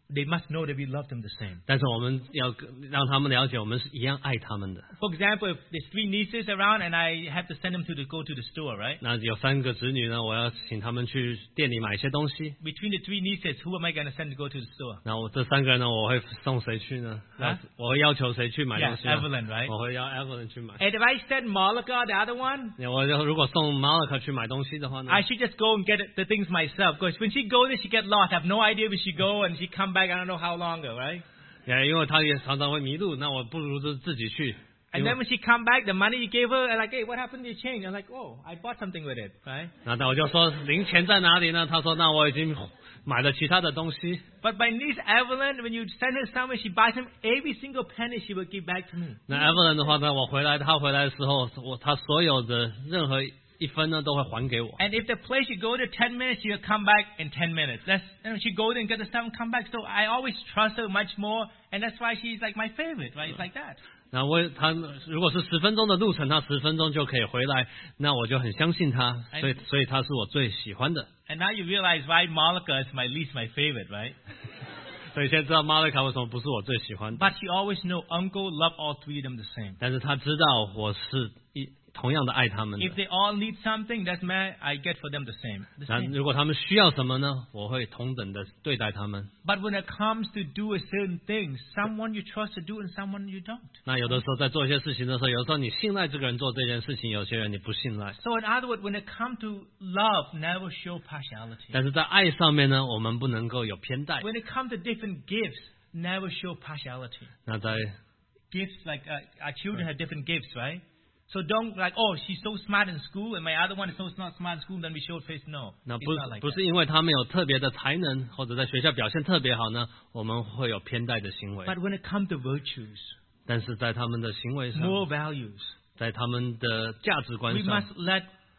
Speaker 2: they must know that we love them the same.
Speaker 1: 但是我们要让他们了解，我们是一样爱他们的。
Speaker 2: For example, if there's 3 nieces around and I have to send them go to the store, right?
Speaker 1: 那有3个侄女呢，我要请他们去店里买一些东西。
Speaker 2: Between the 3 nieces, who am I going to send to go to the store?
Speaker 1: 那我这3个人呢，我会送谁去呢？我会要求谁去买东西
Speaker 2: Evelyn, right?
Speaker 1: 我会要 Evelyn 去买。
Speaker 2: And if I send Malika, the other one,
Speaker 1: 我如果送 Malika 去买东西的话呢
Speaker 2: I should just go and get the things myself. Because when she goes there, she get lost. I have no idea where she go, and she come back, I don't know how long ago, right?
Speaker 1: 因为她也常常会迷路，那我不如就自己去。
Speaker 2: And then when she come back, the money you gave her, I'm like, hey, what happened to your change? I'm like, oh, I bought something with it, right?
Speaker 1: 那我就说零钱在哪里呢？她说那我已经买了其他的东西。
Speaker 2: But my niece Evelyn, when you send her somewhere, she buys him every single penny she will give back to me.
Speaker 1: 那 Evelyn 的话呢，她回来的时候，她所有的任何1分呢都会还给我。
Speaker 2: And if the place you go to 10 minutes, she'll come back in 10 minutes. She go there and get the stuff and come back. So I always trust her much more, and that's why she's like my favorite, right? It's like that.
Speaker 1: 那她如果是10分钟的路程，她10分钟就可以回来，那我就很相信她，所以她是我最喜欢的。
Speaker 2: And now you realize why Malika is my least my favorite, right?
Speaker 1: 所以现在知道 Malika 为什么不是我最喜欢的。
Speaker 2: But she always know Uncle love all 3 of them the same.
Speaker 1: 但是她知道我是同样的爱他们的。
Speaker 2: If they all need something, that's man, I get for them the same.
Speaker 1: 那如果他们需要什么呢？我会同等的对待他们。
Speaker 2: But when it comes to do a certain thing, someone you trust to do and someone you don't.
Speaker 1: 那有的时候在做一些事情的时候，有的时候你信赖这个人做这件事情，有些人你不信赖。
Speaker 2: So in other words, when it comes to love, never show partiality.
Speaker 1: 但是在爱上面呢，我们不能够有偏待。
Speaker 2: When it comes to different gifts, never show partiality.
Speaker 1: 那在
Speaker 2: Gifts like our children have different gifts, right? So don't like, oh, she's so smart in school, and my other one is so not smart in school, then we show face. No,
Speaker 1: 那
Speaker 2: it's not like
Speaker 1: 不是因为他们有特别的才能，或者在学校表现特别好呢，我们会有偏待的行为。
Speaker 2: But when it comes to virtues,
Speaker 1: 但是在他们的行为上，
Speaker 2: moral values,
Speaker 1: 在他们的价值观
Speaker 2: we
Speaker 1: 上
Speaker 2: must let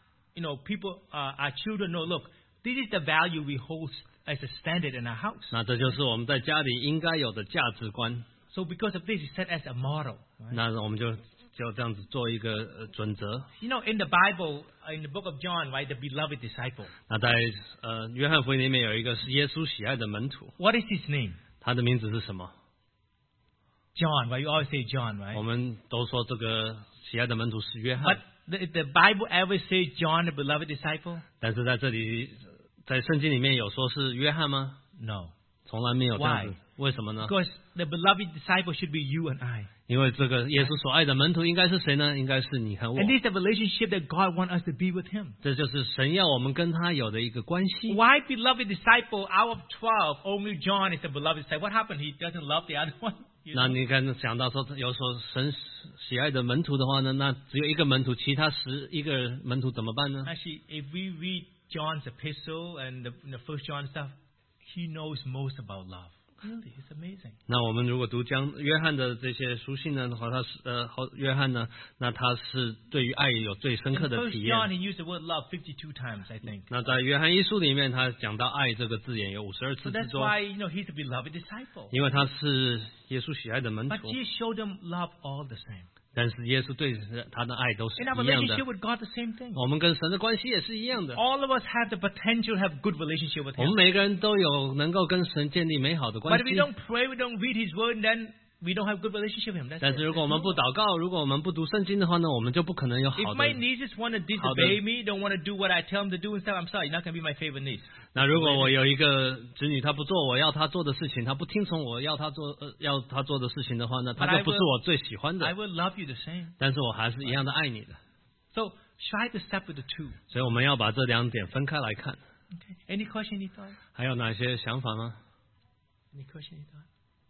Speaker 2: people, our children know. Look, this is the value we hold as a standard in our house.
Speaker 1: 那这就是我们在家里应该有的价值观。
Speaker 2: So because of this, it's set as a model. Right?
Speaker 1: 那我们就这样子做一个准则。
Speaker 2: In the Bible, in the book of John, right, the beloved disciple.
Speaker 1: 那在约翰福音里面有一个是耶稣喜爱的门徒。
Speaker 2: What is his name?
Speaker 1: 他的名字是什么
Speaker 2: John. Right, you always say John, right?
Speaker 1: 我们都说这个喜爱的门徒是约翰。
Speaker 2: But the Bible ever say John, the beloved disciple?
Speaker 1: 但是在这里，在圣经里面有说是约翰吗？
Speaker 2: No.
Speaker 1: 从来没有这样子。为什么呢？
Speaker 2: Because the beloved disciple should be you and I.
Speaker 1: 因为这个耶稣所爱的门徒应该是谁呢？应该是你和我。
Speaker 2: And this is the relationship that God wants us to be with Him.
Speaker 1: 这就是神要我们跟他有的一个关系。
Speaker 2: Why beloved disciple? Out of 12, only John is the beloved disciple. What happened? He doesn't love the other one.
Speaker 1: 那你看想到说，有说神喜爱的门徒的话呢，那只有一个门徒，其他11个门徒怎么办呢？
Speaker 2: Actually, if we read John's epistle and the First John stuff, he knows most about love. Really, it's amazing.
Speaker 1: 那我们如果读约翰的这些书信呢的话，约翰呢，那他是对于爱有最深刻的体
Speaker 2: In
Speaker 1: 验。
Speaker 2: First John, he used the word love 52 times, I think.
Speaker 1: 那在约翰一书里面，他讲到爱这个字眼有52
Speaker 2: So
Speaker 1: 次之
Speaker 2: that's
Speaker 1: 多。
Speaker 2: why he's a beloved disciple.
Speaker 1: 因为他是耶稣喜爱的门
Speaker 2: But
Speaker 1: 徒，
Speaker 2: Jesus showed them love all the same.
Speaker 1: 但是耶稣对他的爱都是
Speaker 2: In our
Speaker 1: 一样的
Speaker 2: relationship。with God, the same thing.
Speaker 1: 我们跟神的关系也是一样的。
Speaker 2: All of us have the potential to have good relationship with
Speaker 1: 我们
Speaker 2: Him.
Speaker 1: 每个人都有能够跟神建立美好的关
Speaker 2: But if we
Speaker 1: 系。
Speaker 2: don't pray, we don't read His Word, then we don't have good relationship with Him. That's
Speaker 1: 但是
Speaker 2: it.
Speaker 1: 如果我们不祷告，如果我们不读圣经的话呢，我们就不可能有
Speaker 2: If
Speaker 1: 好的
Speaker 2: my。nieces want to disobey me, don't want to do what I tell them to do and stuff, I'm sorry, you're not going to be my favorite niece.
Speaker 1: 那如果我有一个子女，他不做我要他做的事情，他不听从我要他做的事情的话呢，他就不是我最喜欢
Speaker 2: I
Speaker 1: 的。
Speaker 2: will love you the same.
Speaker 1: 但是我还是一样的爱你的。
Speaker 2: So try to step with the two.
Speaker 1: 所以我们要把这2点分开来看。
Speaker 2: Okay. Any question, any thought?
Speaker 1: 还有哪些想法吗？
Speaker 2: Any question, any thought?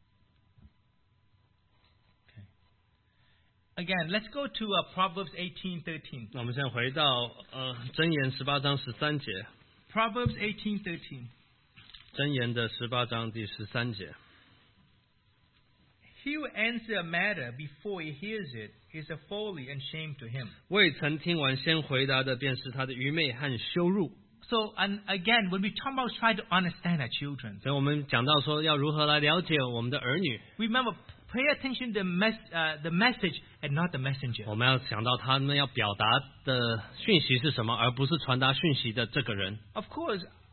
Speaker 2: Okay. Again, let's go to Proverbs 18:13.
Speaker 1: 那我们现在回到箴言18章13节。
Speaker 2: Proverbs 18:13.
Speaker 1: 箴言的18章第13节。
Speaker 2: He who answers a matter before he hears it is a folly and shame to him.
Speaker 1: 未曾听完先回答的，便是他的愚昧和羞辱。
Speaker 2: So, and again, when we talk about try to understand our children,
Speaker 1: 所以我们讲到说要如何来了解我们的儿女，
Speaker 2: remember, pay attention to the message and not the messenger.
Speaker 1: 我们要想到他们要表达的讯息是什么，而不是传达讯息的这个人。
Speaker 2: Of course,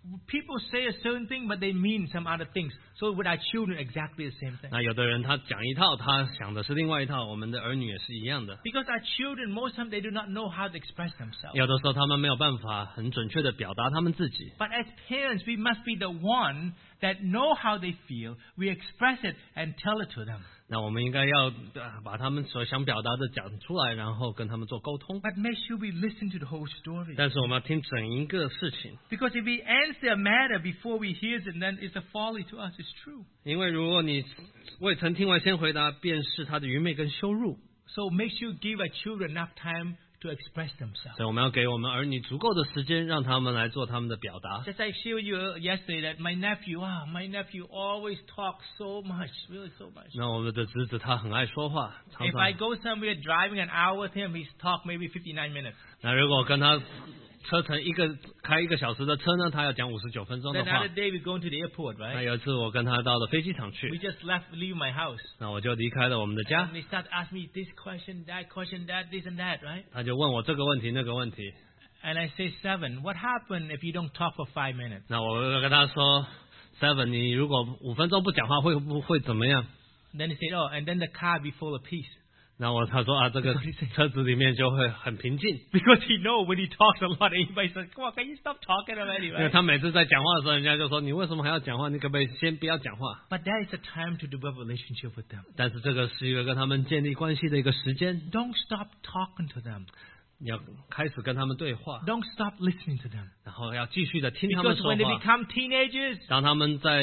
Speaker 2: people say a certain thing, but they mean some other things. So with our children, exactly the same thing.
Speaker 1: 那有的人他讲一套，他想的是另外一套，我们的儿女也是一样的。
Speaker 2: Because our children, most of them, they do not know how to express themselves.
Speaker 1: 有的时候他们没有办法很准确的表达他们自己。
Speaker 2: But as parents, we must be the one that know how they feel. We express it and tell it to them.
Speaker 1: 那我们应该要把他们所想表达的讲出来，然后跟他们做沟通。
Speaker 2: But make sure we listen to the whole story.
Speaker 1: 但是我们要听整一个事情。
Speaker 2: Because if we answer a matter before we hear it, then it's a folly to us. It's true.
Speaker 1: 因为如果你未曾听完先回答，便是他的愚昧跟羞辱。
Speaker 2: So make sure you give our children enough time to express themselves.
Speaker 1: 所以我们要给我们儿女足够的时间，让他们来做他们的表达。
Speaker 2: Just like I shared with you yesterday that my nephew always talks so much, really so much.
Speaker 1: 那我们的侄子他很爱说话，常
Speaker 2: If I
Speaker 1: 常。
Speaker 2: go somewhere driving an hour with him, he's talk maybe 59 minutes.
Speaker 1: 那如果跟他车程开1个小时的车呢，他要讲59分钟的
Speaker 2: Then
Speaker 1: 话
Speaker 2: another。day we go into the airport,
Speaker 1: 那
Speaker 2: right?
Speaker 1: 有一次我跟他到了飞机场
Speaker 2: We
Speaker 1: 去，
Speaker 2: just leave my house.
Speaker 1: 那我就离开了我们的家
Speaker 2: And。they start asking me this question, that, this and that, right?
Speaker 1: 他就问我这个问题那个问题，
Speaker 2: And I say, 7, what happened if you don't talk for 5 minutes?
Speaker 1: 那我就跟他说 ，Seven， 你如果5分钟不讲话，会不会怎么样？
Speaker 2: Then he said, and then the car be full of peace.
Speaker 1: 那他说啊，这个车子里面就会很平静，
Speaker 2: Because he know when he talks a lot, everybody says, come on, can you stop talking already,
Speaker 1: 因为
Speaker 2: right?
Speaker 1: 他每次在讲话的时候，人家就说你为什么还要讲话？你可不可以先不要讲话？
Speaker 2: But that is a time to develop a relationship with them.
Speaker 1: 但是这个是一个跟他们建立关系的一个时间，
Speaker 2: Don't stop talking to them.
Speaker 1: 你要开始跟他们对话，
Speaker 2: Don't stop listening to them.
Speaker 1: 然后要继续的听他们
Speaker 2: Because
Speaker 1: 说
Speaker 2: when they
Speaker 1: 话。
Speaker 2: become teenagers,
Speaker 1: 当他们在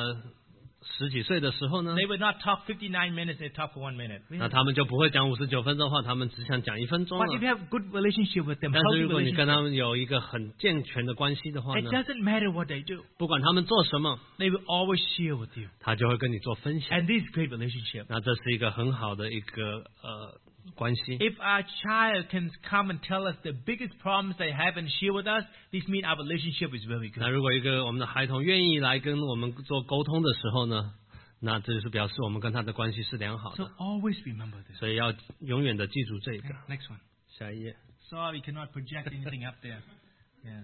Speaker 1: 10几岁的时候呢，
Speaker 2: they will not talk 59 minutes, they talk for 1 minute.
Speaker 1: 那他们就不会讲59分钟的话，他们只想讲1分钟
Speaker 2: But if
Speaker 1: 了。
Speaker 2: you have good relationship with them,
Speaker 1: 但是
Speaker 2: healthy
Speaker 1: 如果你跟
Speaker 2: relationship,
Speaker 1: 他们有一个很健全的关系的话
Speaker 2: it
Speaker 1: 呢，
Speaker 2: doesn't matter what they do.
Speaker 1: 不管他们做什么，
Speaker 2: They will always share with you.
Speaker 1: 他就会跟你做分享。
Speaker 2: And this is great relationship.
Speaker 1: 那这是一个很好的一个关系。
Speaker 2: If our child can come and tell us the biggest problems they have and share with us, this means our relationship is very
Speaker 1: 那
Speaker 2: good.
Speaker 1: 如果一个我们的孩童愿意来跟我们做沟通的时候呢，那这就是表示我们跟他的关系是良好
Speaker 2: So
Speaker 1: 的。
Speaker 2: always remember this.
Speaker 1: 所以要永远的记住这个。
Speaker 2: Next one.
Speaker 1: 下一页。
Speaker 2: Sorry, cannot project anything up there. Yeah.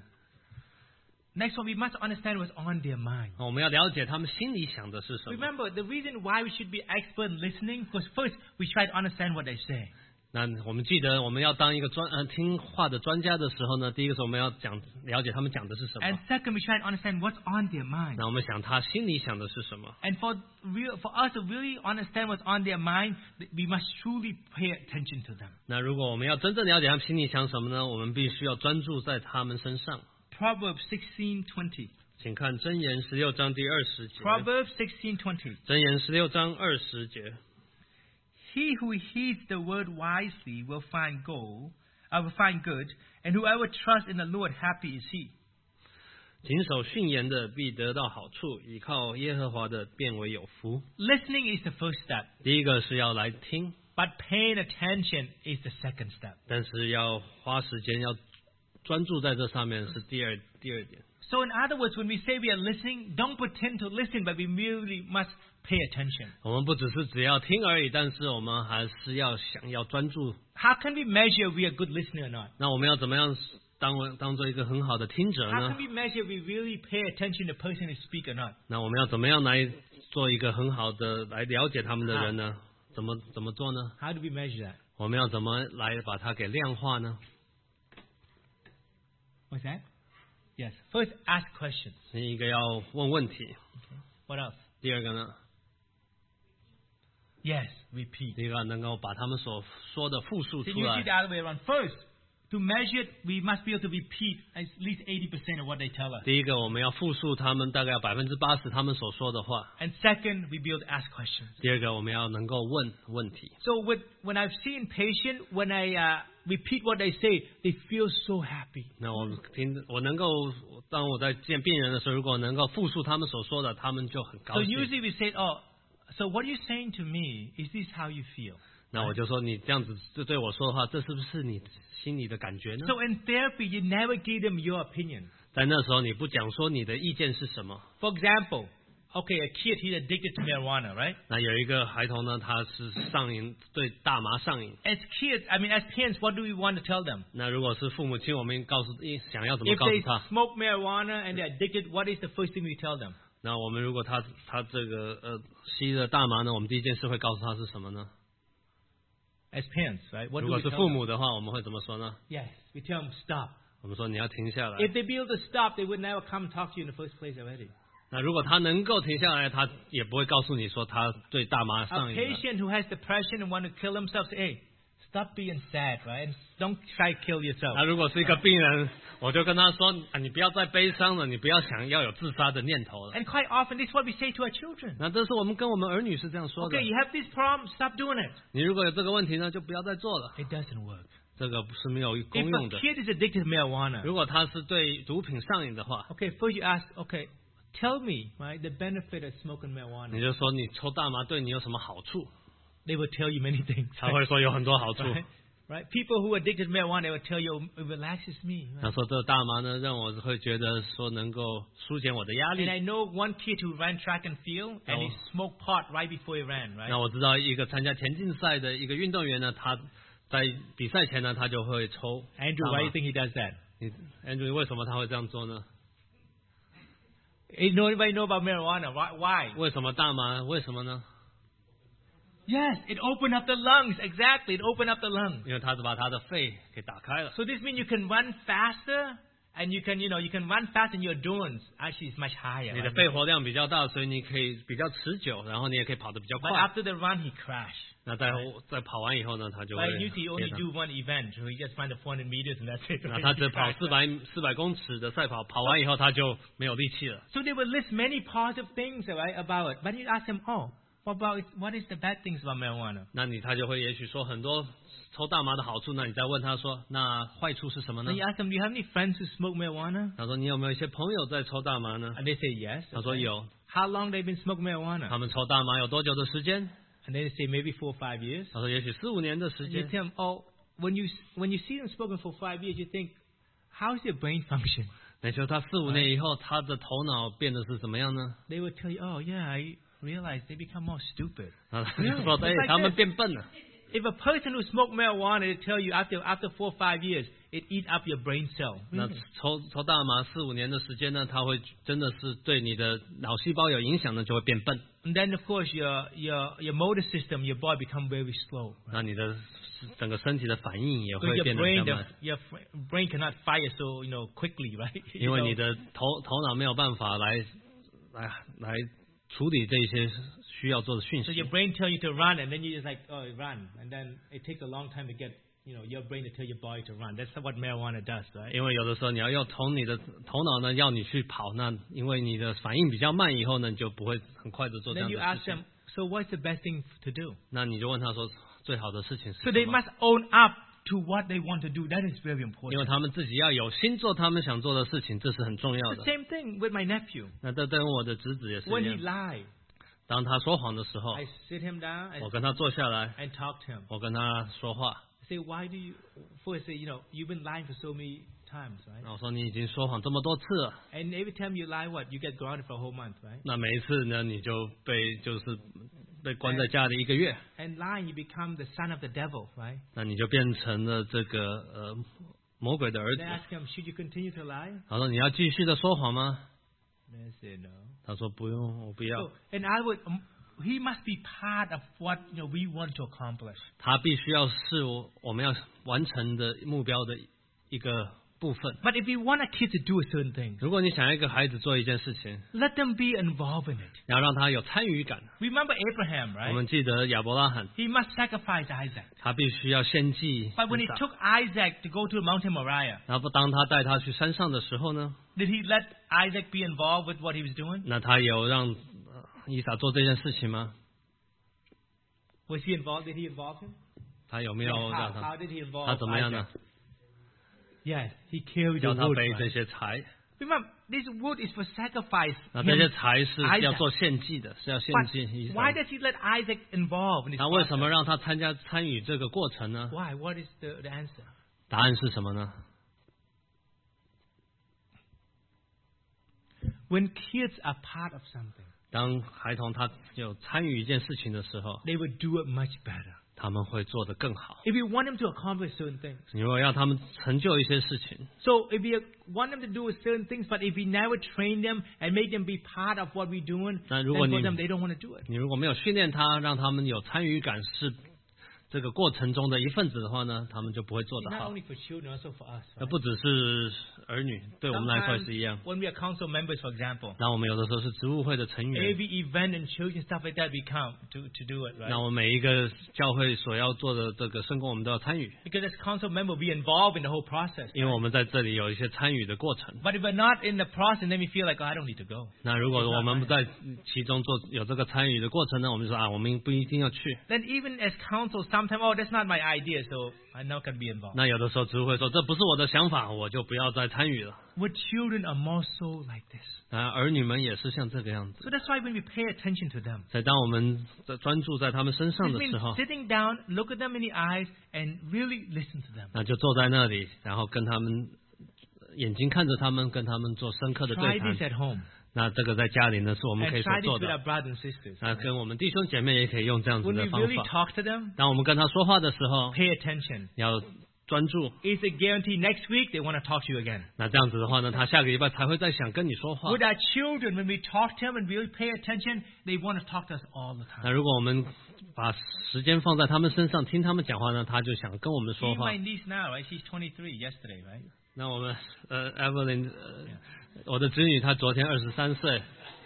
Speaker 2: Next one, we must understand what's on their mind.
Speaker 1: 我们要了解他们心里想的是什么。
Speaker 2: Remember, the reason why we should be expert in listening, because first, we try to understand what they say.
Speaker 1: 那我们记得，我们要当一个听话的专家的时候呢，第一个是我们要了解他们讲的是什
Speaker 2: And
Speaker 1: 么。
Speaker 2: second, we try to understand what's on their mind.
Speaker 1: 那我们想他心里想的是什么。
Speaker 2: And for us to really understand what's on their mind, we must truly pay attention to them.
Speaker 1: 那如果我们要真正了解他们心里想什么呢？我们必须要专注在他们身上。
Speaker 2: Proverbs 16:20.
Speaker 1: 请看箴言16章第20节。
Speaker 2: Proverbs 16:20.
Speaker 1: 箴言16章20节。
Speaker 2: He who heeds the word wisely will find good, and whoever trusts in the Lord, happy is he.
Speaker 1: 谨守训言的必得到好处，倚靠耶和华的便为有福。
Speaker 2: Listening is the first step,
Speaker 1: 第一个是要来听，
Speaker 2: but paying attention is the second step.
Speaker 1: 但是要花时间，要专注在这上面是第二点。
Speaker 2: So in other words, when we say we are listening, don't pretend to listen, but we really must pay attention.
Speaker 1: 我们不只是只要听而已，但是我们还是要想要专注。
Speaker 2: How can we measure if we are good listener or not?
Speaker 1: 那我们要怎么样当做一个很好的听者
Speaker 2: How
Speaker 1: 呢
Speaker 2: can？we measure if we really pay attention to the person who speak or not?
Speaker 1: 那我们要怎么样来做一个很好的来了解他们的人呢？怎么做呢？
Speaker 2: How do we measure that?
Speaker 1: 我们要怎么来把它给量化呢？
Speaker 2: What's that? Yes. First, ask questions.
Speaker 1: 第一个要问问题，
Speaker 2: What else?
Speaker 1: 第二个呢，
Speaker 2: Yes, repeat.
Speaker 1: 第一个能够把他们所说的复述
Speaker 2: Then
Speaker 1: 出
Speaker 2: you see
Speaker 1: 来
Speaker 2: the。other way around. First, to measure it, we must be able to repeat at least 80% of what they tell us.
Speaker 1: 第一个我们要复述他们大概80%他们所说的话。
Speaker 2: And second, we be able to ask questions.
Speaker 1: 第二个我们要能够问问题。
Speaker 2: So when I've seen patient, when I repeat what they say, they feel so happy.
Speaker 1: 那我能够当我在见病人的时候，如果能够复述他们所说的，他们就很
Speaker 2: So
Speaker 1: 高兴。
Speaker 2: usually we say, so what are you saying to me? Is this how you feel?
Speaker 1: 那我就说你这样子对我说的话，这是不是你心里的感觉呢？
Speaker 2: So in therapy, you never give them your opinion.
Speaker 1: 在那时候你不讲说你的意见是什么。
Speaker 2: For example, Okay, a kid, he's addicted to marijuana, right?
Speaker 1: 那有一个孩童呢，他是上瘾，对大麻上瘾。
Speaker 2: As kids, I mean, as parents, what do we want to tell them?
Speaker 1: 那如果是父母亲，我们想要怎么
Speaker 2: If
Speaker 1: 告诉
Speaker 2: they
Speaker 1: 他？
Speaker 2: smoke marijuana and they're addicted, what is the first thing we tell them?
Speaker 1: 那我们如果他这个吸了大麻呢，我们第一件事会告诉他是什么呢？
Speaker 2: As parents, right? What
Speaker 1: 如
Speaker 2: do
Speaker 1: 果
Speaker 2: we
Speaker 1: 是
Speaker 2: tell
Speaker 1: 父
Speaker 2: them?
Speaker 1: 母的话，我们会怎么说呢？
Speaker 2: Yes, we tell them stop.
Speaker 1: 我们说你要停下来。
Speaker 2: If they be able to stop, they would never come talk to you in the first place already.
Speaker 1: 那如果他能够停下来，他也不会告诉你说他对大麻
Speaker 2: A
Speaker 1: 上瘾了。
Speaker 2: patient who has depression and want to kill themselves, hey, stop being sad, right? And don't try to kill yourself.
Speaker 1: 那如果是一个病人，我就跟他说啊，你不要再悲伤了，你不要想要有自杀的念头了。
Speaker 2: And quite often, this is what we say to our children.
Speaker 1: 那这是我们跟我们儿女是这样说的。
Speaker 2: Okay, you have this problem, stop doing it.
Speaker 1: 你如果有这个问题呢，就不要再做了，
Speaker 2: It doesn't work.
Speaker 1: 这个是没有功
Speaker 2: If
Speaker 1: 用
Speaker 2: a
Speaker 1: 的。
Speaker 2: kid is addicted to marijuana,
Speaker 1: 如果他是对毒品上瘾的话，
Speaker 2: okay, first you ask, okay, tell me, right, the benefit of smoking
Speaker 1: 你
Speaker 2: marijuana.
Speaker 1: 就说你抽大麻对你有什么好处，
Speaker 2: They will tell you many things.
Speaker 1: 他会说有很多好处。
Speaker 2: Right? Right? People who are addicted to marijuana, they will tell you, it relaxes me. Right?
Speaker 1: 他说这个大麻呢，让我会觉得说能够疏解我的压
Speaker 2: And
Speaker 1: 力。
Speaker 2: I know one kid who ran track and field, and he smoked pot right before he ran,
Speaker 1: 那
Speaker 2: right?
Speaker 1: 我知道一个参加田径赛的一个运动员呢，他在比赛前呢，他就会抽
Speaker 2: Andrew,
Speaker 1: 大
Speaker 2: why do
Speaker 1: 麻
Speaker 2: you think he does that?
Speaker 1: Andrew 为什么他会这样做呢？
Speaker 2: Nobody know about marijuana. Why?
Speaker 1: 为什么大麻？为什么呢？
Speaker 2: Yes, it opened up the lungs. Exactly, it opened up the lungs.
Speaker 1: 因为他是把他的肺给打开了。
Speaker 2: So this means you can run faster, and you can run fast, and your endurance actually is much higher.
Speaker 1: 你的
Speaker 2: right?
Speaker 1: 肺活量比较大，所以你可以比较持久，然后你也可以跑得比较
Speaker 2: But
Speaker 1: 快。
Speaker 2: after the run, he crashed.
Speaker 1: 那在跑完以后呢，他就会
Speaker 2: But usually he
Speaker 1: 跌
Speaker 2: only
Speaker 1: 倒
Speaker 2: do one event, so he just run the 400 meters and that's it.
Speaker 1: 那他只跑400公尺的赛跑，跑完以后他就没有力气了。
Speaker 2: So they will list many positive things, right, about it. But you ask them, oh, what is the bad things about marijuana?
Speaker 1: 那他就会也许说很多抽大麻的好处，那你再问他说，那坏处是什么呢
Speaker 2: Then？ you ask them, do you have any friends who smoke marijuana?
Speaker 1: 他说你有没有一些朋友在抽大麻呢？
Speaker 2: And they say yes.
Speaker 1: 他说有。
Speaker 2: How long they've been smoking
Speaker 1: 他
Speaker 2: marijuana?
Speaker 1: 们抽大麻有多久的时间？
Speaker 2: And they say maybe 4 or 5 years.
Speaker 1: 他说也许4、5年的时
Speaker 2: And you
Speaker 1: 间。
Speaker 2: tell them, oh, when you see them smoking for 5 years, you think, how's their brain function?
Speaker 1: 那就他4、5年以后，他的头脑变得是怎么样呢？
Speaker 2: They will tell you, oh yeah, I realize they become more stupid.
Speaker 1: 他就说，哎，他们变笨了。
Speaker 2: If a person who smoked marijuana, they tell you after 4 or 5 years, it eats up your brain cell.
Speaker 1: 那抽大麻4、5年的时间呢，他会真的是对你的脑细胞有影响呢，就会变笨。
Speaker 2: And then of course your motor system, your body become very slow.
Speaker 1: 那你的整个身体的反应也
Speaker 2: So
Speaker 1: 会
Speaker 2: your
Speaker 1: 变得比
Speaker 2: brain,
Speaker 1: 较慢，
Speaker 2: your brain cannot fire so quickly, right?
Speaker 1: 因为你的头脑没有办法来处理这些需要做的讯
Speaker 2: So
Speaker 1: 息
Speaker 2: your。brain tell you to run, and then you just like, oh, run, and then it takes a long time to get your brain to tell your body to run. That's what marijuana does, right?
Speaker 1: 因为有的时候你要从你的头脑呢要你去跑，那因为你的反应比较慢，以后呢你就不会很快的做这
Speaker 2: Then
Speaker 1: 样
Speaker 2: you
Speaker 1: 的
Speaker 2: ask
Speaker 1: 事情
Speaker 2: them,。so what's the best thing to do?
Speaker 1: 那你就问他说最好的事情是
Speaker 2: So
Speaker 1: 什
Speaker 2: they
Speaker 1: 么？
Speaker 2: must own up to what they want to do. That is very
Speaker 1: 因为
Speaker 2: important.
Speaker 1: 他们自己要有心做他们想做的事情，这是很重要
Speaker 2: The
Speaker 1: 的。
Speaker 2: same thing with my nephew.
Speaker 1: 那这跟我的侄子也是
Speaker 2: When
Speaker 1: 一
Speaker 2: he
Speaker 1: 样。
Speaker 2: lied,
Speaker 1: 当他说谎的时候，
Speaker 2: I sit him down
Speaker 1: 我跟他坐下来，
Speaker 2: and talk to him.
Speaker 1: 我跟他说话。
Speaker 2: I say, why do you? First, say, you've been lying for so many times, right?
Speaker 1: 那我说你已经说谎这么多次了，
Speaker 2: And every time you lie, what? You get grounded for a whole month, right?
Speaker 1: 那每一次呢你就被关在家里1个月，
Speaker 2: And lying, you become the son of the devil, right?
Speaker 1: 那你就变成了这个魔鬼的儿
Speaker 2: They
Speaker 1: 子。
Speaker 2: ask him, should you continue to lie?
Speaker 1: 他说你要继续的说谎吗？
Speaker 2: They say no.
Speaker 1: 他说不用，我不要。
Speaker 2: So, and he must be part of what we want to accomplish.
Speaker 1: 他必须要是我们要完成的目标的一个部分。
Speaker 2: But if we want a kid to do a certain thing,
Speaker 1: 如果你想要一个孩子做一件事情，
Speaker 2: let them be involved in it.
Speaker 1: 你要让他有参与感。
Speaker 2: Remember Abraham,
Speaker 1: 我
Speaker 2: right?
Speaker 1: 们记得亚伯拉罕，
Speaker 2: He must sacrifice Isaac.
Speaker 1: 他必须要献祭。
Speaker 2: But when he took Isaac to go to Mountain Moriah,
Speaker 1: 然后当他带他去山上的时候呢，
Speaker 2: did he let Isaac be involved with what he was doing?
Speaker 1: 那他有让以撒做这件事情吗？
Speaker 2: Was he involved? Did he involve him?
Speaker 1: 他有没有
Speaker 2: How
Speaker 1: 让
Speaker 2: did he involve
Speaker 1: 他怎么样呢？
Speaker 2: Isaac? Yes, he carried
Speaker 1: 叫
Speaker 2: the
Speaker 1: 他
Speaker 2: wood.
Speaker 1: 背这
Speaker 2: Right?
Speaker 1: 些柴，
Speaker 2: Remember, this wood is for sacrifice.
Speaker 1: 那这些
Speaker 2: him,
Speaker 1: 柴是
Speaker 2: Isaac.
Speaker 1: 要做献祭的，是要献
Speaker 2: But
Speaker 1: 祭以
Speaker 2: why
Speaker 1: 撒。
Speaker 2: does he let Isaac involve in this
Speaker 1: 那为什么
Speaker 2: process?
Speaker 1: 让他参与这个过程呢？
Speaker 2: Why? What is the answer?
Speaker 1: 答案是什么呢？
Speaker 2: When kids are part of something,
Speaker 1: 当孩童他有参与一件事情的时候，
Speaker 2: they would do it much better.
Speaker 1: 他们会做得更好。
Speaker 2: If you want them to accomplish certain things,
Speaker 1: 你如果要他们成就一些事情，
Speaker 2: so if we want them to do certain things, but if we never train them and make them be part of what we're doing,
Speaker 1: 那
Speaker 2: then
Speaker 1: 如果
Speaker 2: for
Speaker 1: 你
Speaker 2: them they don't want to do it.
Speaker 1: 你如果没有训练他，让他们有参与感，是这个过程中的一份子的话呢，他们就不会做
Speaker 2: It's
Speaker 1: 得
Speaker 2: not
Speaker 1: 好。
Speaker 2: only for children, also for us.
Speaker 1: 那
Speaker 2: Right?
Speaker 1: 不只是儿女，对我们来说也是一样。
Speaker 2: When we are council members, for example,
Speaker 1: 那我们有的时候是职务会的成员，
Speaker 2: every event and children stuff like that, we come to do it,
Speaker 1: 那
Speaker 2: right?
Speaker 1: 我们每一个教会所要做的这个圣工，我们都要参与，
Speaker 2: Because as council member, we involved in the whole process.
Speaker 1: 因为我们在这里有一些参与的过程。
Speaker 2: But if we're not in the process, then we feel like, oh, I don't need to go.
Speaker 1: 那如果我们不在其中有这个参与的过程呢，我们就说啊，我们不一定要去。
Speaker 2: Then even as council, sometimes, oh, that's not my idea, so I'm not going to be involved.
Speaker 1: 那有的时候职务会说这不是我的想法，我就不要再参与了。
Speaker 2: But children are more so like this.
Speaker 1: 儿女们也是像这个样子。
Speaker 2: So that's why when we pay attention to them,
Speaker 1: 所以当我们在专注在他们身上
Speaker 2: it
Speaker 1: 的时
Speaker 2: means
Speaker 1: 候，
Speaker 2: sitting down, look at them in the eyes, and really listen to them.
Speaker 1: 那就坐在那里，然后跟他们眼睛看着他们，跟他们做深刻的
Speaker 2: Try
Speaker 1: 对谈
Speaker 2: this。at home.
Speaker 1: 那这个在家里呢，是我们
Speaker 2: And
Speaker 1: 可以所
Speaker 2: try this
Speaker 1: 做
Speaker 2: with
Speaker 1: 的
Speaker 2: our。brothers and sisters.
Speaker 1: 那跟我们弟兄姐妹也可以用这样子
Speaker 2: When
Speaker 1: 的
Speaker 2: we
Speaker 1: 方
Speaker 2: really
Speaker 1: 法。
Speaker 2: talk to them,
Speaker 1: 当我们跟他说话的时候，
Speaker 2: pay attention.
Speaker 1: 要专注。
Speaker 2: It's a guarantee next week they want to talk to you again.
Speaker 1: 那这样子的话呢，他下个礼拜才会再想跟你说话。
Speaker 2: With our children, when we talk to them and really pay attention, they want to talk to us all the
Speaker 1: 那
Speaker 2: time.
Speaker 1: 如果我们把时间放在他们身上，听他们讲话呢，他就想跟我们说
Speaker 2: Even
Speaker 1: 话
Speaker 2: my。niece now, right? She's 23 yesterday, right?
Speaker 1: 那我们Evelyn，我的侄女她昨天23岁，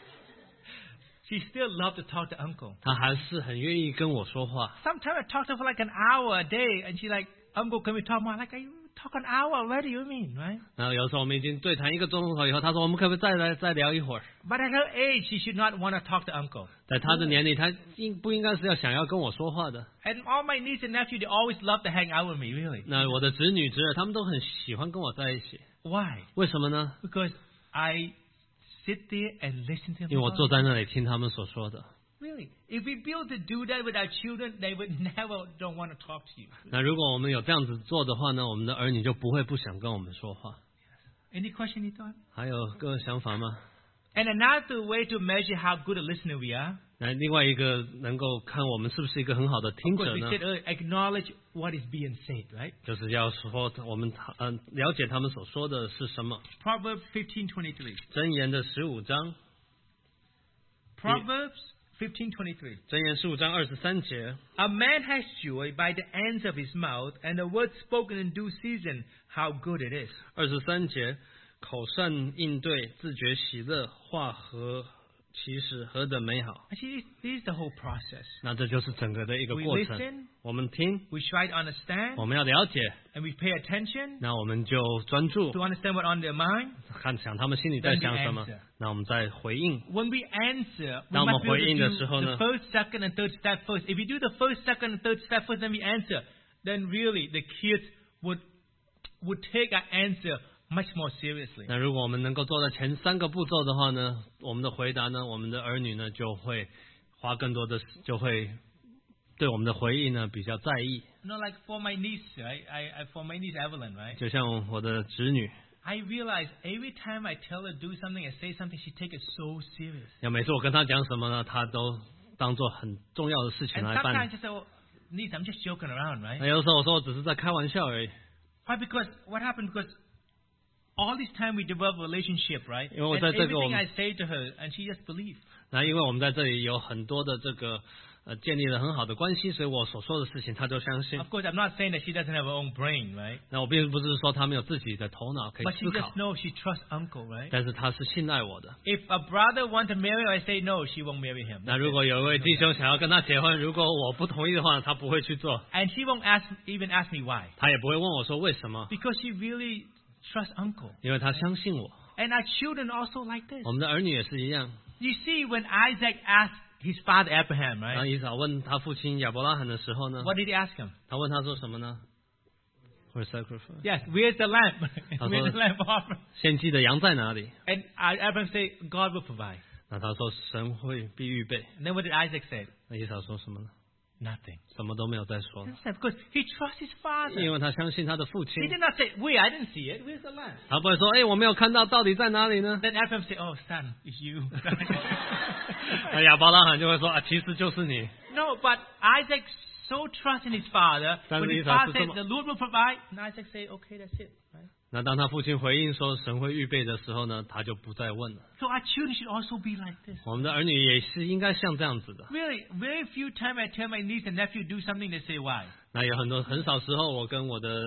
Speaker 2: She still loves to talk to uncle.
Speaker 1: 她还是很愿意跟我说话。
Speaker 2: Sometimes I talk to her for like an hour a day, and she's like, Uncle, can we talk more? I'm like, you talk an hour already, you mean, right?
Speaker 1: 然后有时候我们已经对谈1个钟头以后，她说我们可不可以再聊一会儿？
Speaker 2: But at her age, she should not want to talk to uncle.
Speaker 1: 在她的年龄，她不应该是要想要跟我说话的。
Speaker 2: And all my niece and nephew, they always love to hang out with me, really.
Speaker 1: 那我的侄女侄儿，他们都很喜欢跟我在一起。
Speaker 2: Why?
Speaker 1: 为什么呢？
Speaker 2: Because I sit there and listen to them.
Speaker 1: 因为我坐在那里听他们所说的。
Speaker 2: Really? If we be able to do that with our children, they would never don't want to talk to you.
Speaker 1: 那如果我们有这样子做的话呢，我们的儿女就不会不想跟我们说话。
Speaker 2: Any question you thought?
Speaker 1: 还有各位想法吗？
Speaker 2: And another way to measure how good a listener we are,
Speaker 1: 那另外一个能够看我们是不是一个很好的听
Speaker 2: of
Speaker 1: 者
Speaker 2: course, we
Speaker 1: 呢，
Speaker 2: said earlier, acknowledge what is being said, right?
Speaker 1: 就是要说我们了解他们所说的是什么。
Speaker 2: Proverbs 15:23.
Speaker 1: 箴言的15章，
Speaker 2: Proverbs 15:23.
Speaker 1: 箴言15章23节，
Speaker 2: A man has joy by the ends of his mouth, and the word spoken in due season, how good it is.
Speaker 1: 23节，口善应对，自觉喜乐，话和其实何等美好。
Speaker 2: Actually, this is the whole process.
Speaker 1: 那这就是整个的一个
Speaker 2: We
Speaker 1: 过程。
Speaker 2: listen,
Speaker 1: 我们听，
Speaker 2: we try to understand,
Speaker 1: 我们要了解，
Speaker 2: and we pay attention
Speaker 1: 那我们就专注
Speaker 2: to understand what on their mind.
Speaker 1: 看想他们心里在想什么
Speaker 2: Then we answer.，
Speaker 1: 那我们再回应。
Speaker 2: When we answer, we
Speaker 1: 当我们
Speaker 2: must be able
Speaker 1: 回应的
Speaker 2: to
Speaker 1: 时候
Speaker 2: do
Speaker 1: 呢
Speaker 2: the first, second, and third step first. If we do the first, second, and third step first, then we answer. Then really, the kids would take our answer much more seriously.
Speaker 1: 那如果我们能够做到前3个步骤的话呢，我们的回答呢，我们的儿女呢就会花更多的，就会对我们的回应呢比较在意。
Speaker 2: Like for my niece, right? For my niece Evelyn, right?
Speaker 1: 就像我的侄女，
Speaker 2: I realize every time I tell her to do something and say something, she take it so serious.
Speaker 1: 要每次我跟她讲什么呢，她都当做很重要的事情
Speaker 2: And
Speaker 1: 来办
Speaker 2: sometimes。she say, "Oh, niece, I'm just joking around, right?"
Speaker 1: 那有的时候我说我只是在开玩笑而已。
Speaker 2: Why? Because what happened? Because all this time we develop a relationship, right?
Speaker 1: 因为我
Speaker 2: And
Speaker 1: 在这个我
Speaker 2: everything
Speaker 1: 们
Speaker 2: I say to her, and she just believes.
Speaker 1: 那因为我们在这里有很多的这个建立了很好的关系，所以我所说的事情她就相信。
Speaker 2: Of course, I'm not saying that she doesn't have her own brain, right?
Speaker 1: 那我并不是说她没有自己的头脑可以
Speaker 2: But she
Speaker 1: 思考
Speaker 2: just，knows she trusts uncle, right?
Speaker 1: 但是她是信赖我的。
Speaker 2: If a brother wants to marry her, I say no, she won't marry him.
Speaker 1: 那如果有一位弟兄想要跟她结婚，如果我不同意的话，他不会去做，
Speaker 2: And she won't even ask me why.
Speaker 1: 他也不会问我说为什么，
Speaker 2: Because she really trusts uncle.
Speaker 1: 因为他相信我。
Speaker 2: And our children also like this.
Speaker 1: 我们的儿女也是一样。
Speaker 2: You see, when Isaac asked his father Abraham,
Speaker 1: 当
Speaker 2: right?
Speaker 1: 以扫问他父亲亚伯拉罕的时候呢，
Speaker 2: What did he ask him?
Speaker 1: 他问他说什么呢 ？For sacrifice，
Speaker 2: Yes, where's the lamb?
Speaker 1: Also-
Speaker 2: Where's the lamb offering?
Speaker 1: 献祭的羊在哪里？
Speaker 2: And Abraham said, God will provide.
Speaker 1: 那他说神会必预备。
Speaker 2: And then what did Isaac say?
Speaker 1: 那以扫说什么呢？
Speaker 2: Nothing.
Speaker 1: 什么都没有再说，
Speaker 2: Because he trusts his father.
Speaker 1: 因为他相信他的父亲
Speaker 2: He。did not say, wait, I didn't see it. Where's the lamb?
Speaker 1: 他不会说，我没有看到，到底在哪里呢？
Speaker 2: Then Abraham say, oh, son, it's you.
Speaker 1: 那亚伯拉罕就会说，其实就是你。
Speaker 2: No, but Isaac so trusts in his father.
Speaker 1: Then
Speaker 2: When his
Speaker 1: Isaac
Speaker 2: father
Speaker 1: says,
Speaker 2: said, the Lord will provide, and Isaac say, okay, that's it. Right?
Speaker 1: 那当他父亲回应说神会预备的时候呢，他就不再问了。
Speaker 2: So our children should also be like this.
Speaker 1: 我们的儿女也是应该像这样子的。
Speaker 2: Really, very few times I tell my niece and nephew do something, they say why.
Speaker 1: 那有很少时候，我跟我的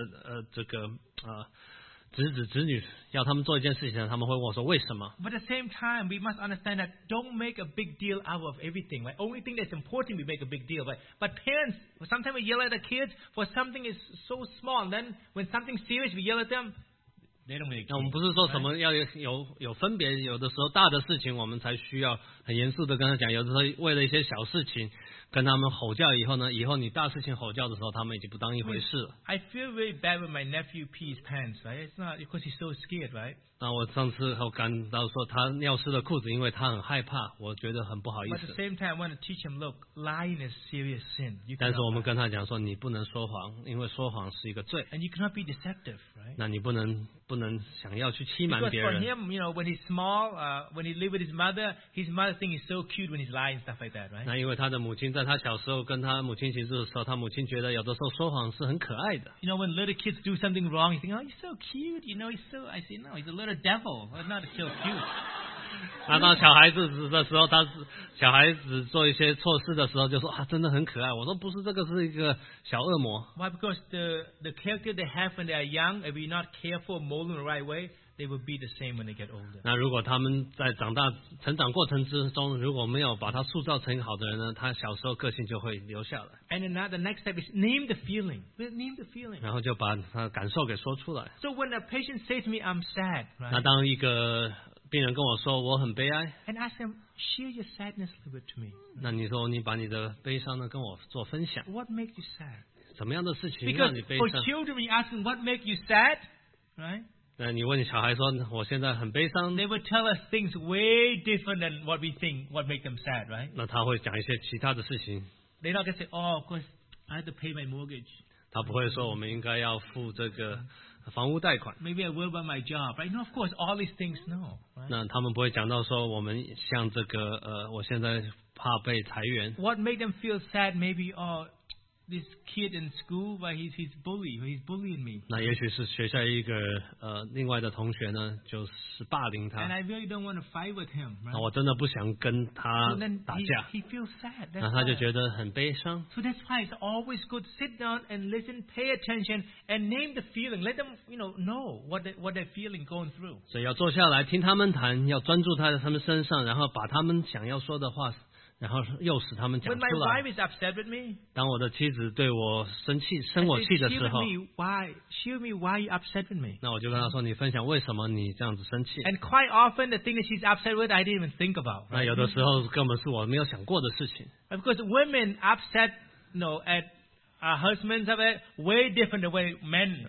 Speaker 1: 侄子侄女要他们做一件事情，他们会问我说为什么？
Speaker 2: But at the same time, we must understand that don't make a big deal out of everything. Right? Only thing that's important, we make a big deal. Right? But parents, sometimes we yell at the kids for something is so small. And then when something serious, we yell at them. They don't really
Speaker 1: 那我们
Speaker 2: care.
Speaker 1: 不是说什么要有分别，有的时候大的事情我们才需要很严肃的跟他讲，有的时候为了一些小事情跟他们吼叫以后呢，以后你大事情吼叫的时候，他们已经不当一回事了。
Speaker 2: I feel very bad when my nephew pees pants. Right? It's not because he's so scared. Right?
Speaker 1: 那我上次我感到说他尿湿了裤子，因为他很害怕，我觉得很不好意
Speaker 2: But at
Speaker 1: 思
Speaker 2: the。same time, I want to teach him, look, lying is serious sin. You
Speaker 1: 但是我
Speaker 2: cannot
Speaker 1: 们
Speaker 2: lie.
Speaker 1: 跟他讲说，你不能说谎，因为说谎是一个罪。
Speaker 2: And you cannot be deceptive. Right?
Speaker 1: 那你不能想要去欺瞒
Speaker 2: Because
Speaker 1: 别
Speaker 2: for
Speaker 1: 人。
Speaker 2: him, when he's small, when he lived with his mother thinks he's so cute when he's lying and stuff like that, right?
Speaker 1: 那因为他的母亲在他小时候跟他母亲一起住的时候，他母亲觉得有的时候说谎是很可爱的。
Speaker 2: When little kids do something wrong, you think, oh, he's so cute. He's so. I say, no, he's a little devil. He's not so cute.
Speaker 1: 那当小孩子的时候，小孩子做一些错事的时候，就说真的很可爱。我说不是，这个是一个小恶魔。
Speaker 2: Why? Because the character they have when they are young, if we're not careful, mold them the right way, they will be the same when they get older.
Speaker 1: 那如果他们在成长过程之中，如果没有把他塑造成一个好的人呢，他小时候个性就会留下来。
Speaker 2: And then now the next step is name the feeling. Name the feeling.
Speaker 1: 然后就把他感受给说出来。
Speaker 2: So when a patient says to me, I'm sad,
Speaker 1: 那
Speaker 2: right?
Speaker 1: 当一个病人跟我说我很悲哀，
Speaker 2: And ask them, share your sadness a little bit to me.
Speaker 1: 那你说你把你的悲伤呢跟我做分享，
Speaker 2: What makes you sad?
Speaker 1: 什么样的事情
Speaker 2: Because
Speaker 1: 让你悲
Speaker 2: for
Speaker 1: 伤？
Speaker 2: children, when you ask them what makes you sad, right?
Speaker 1: 那你问小孩说我现在很悲伤，
Speaker 2: They will tell us things way different than what we think, what make them sad, right?
Speaker 1: 那他会讲一些其他的事情，
Speaker 2: They're not going to say, oh, of course, I have to pay my mortgage.
Speaker 1: 他不会说我们应该要付这个房屋贷款。
Speaker 2: Maybe I will about my job, right? No, of course, all these things, no. Right?
Speaker 1: 那他们不会讲到说我们像这个我现在怕被裁员。
Speaker 2: What made them feel sad? Maybe, oh, this kid in school, but he's bullying me.
Speaker 1: 那也许是学校一个另外的同学呢，就是霸凌
Speaker 2: And
Speaker 1: 他。
Speaker 2: I really don't want to fight with him,
Speaker 1: 那
Speaker 2: right?
Speaker 1: 我真的不想跟他
Speaker 2: So then
Speaker 1: 打架，
Speaker 2: he feels sad.
Speaker 1: 那
Speaker 2: That's
Speaker 1: 他就
Speaker 2: why.
Speaker 1: 觉得很悲伤。
Speaker 2: So that's why it's always good to sit down and listen, pay attention, and name the feeling. Let them, know what they're feeling going through.
Speaker 1: 所以要坐下来听他们谈，要专注在他们身上，然后把他们想要说的话，然后诱使他们讲
Speaker 2: When
Speaker 1: 出
Speaker 2: my
Speaker 1: 来
Speaker 2: wife。is upset with me,
Speaker 1: 当我的妻子对我生我
Speaker 2: I
Speaker 1: 气
Speaker 2: say,
Speaker 1: 的
Speaker 2: share
Speaker 1: 时
Speaker 2: with
Speaker 1: 候，
Speaker 2: me why. Share with me why you upset with me.
Speaker 1: 那我就跟他说：“你分享为什么你这样子生气？”
Speaker 2: And quite often, the thing that she's upset with, I didn't even think about.
Speaker 1: 那
Speaker 2: Right?
Speaker 1: 有的时候根本是我没有想过的事情。
Speaker 2: Because women upset, at our husbands, way different than way men,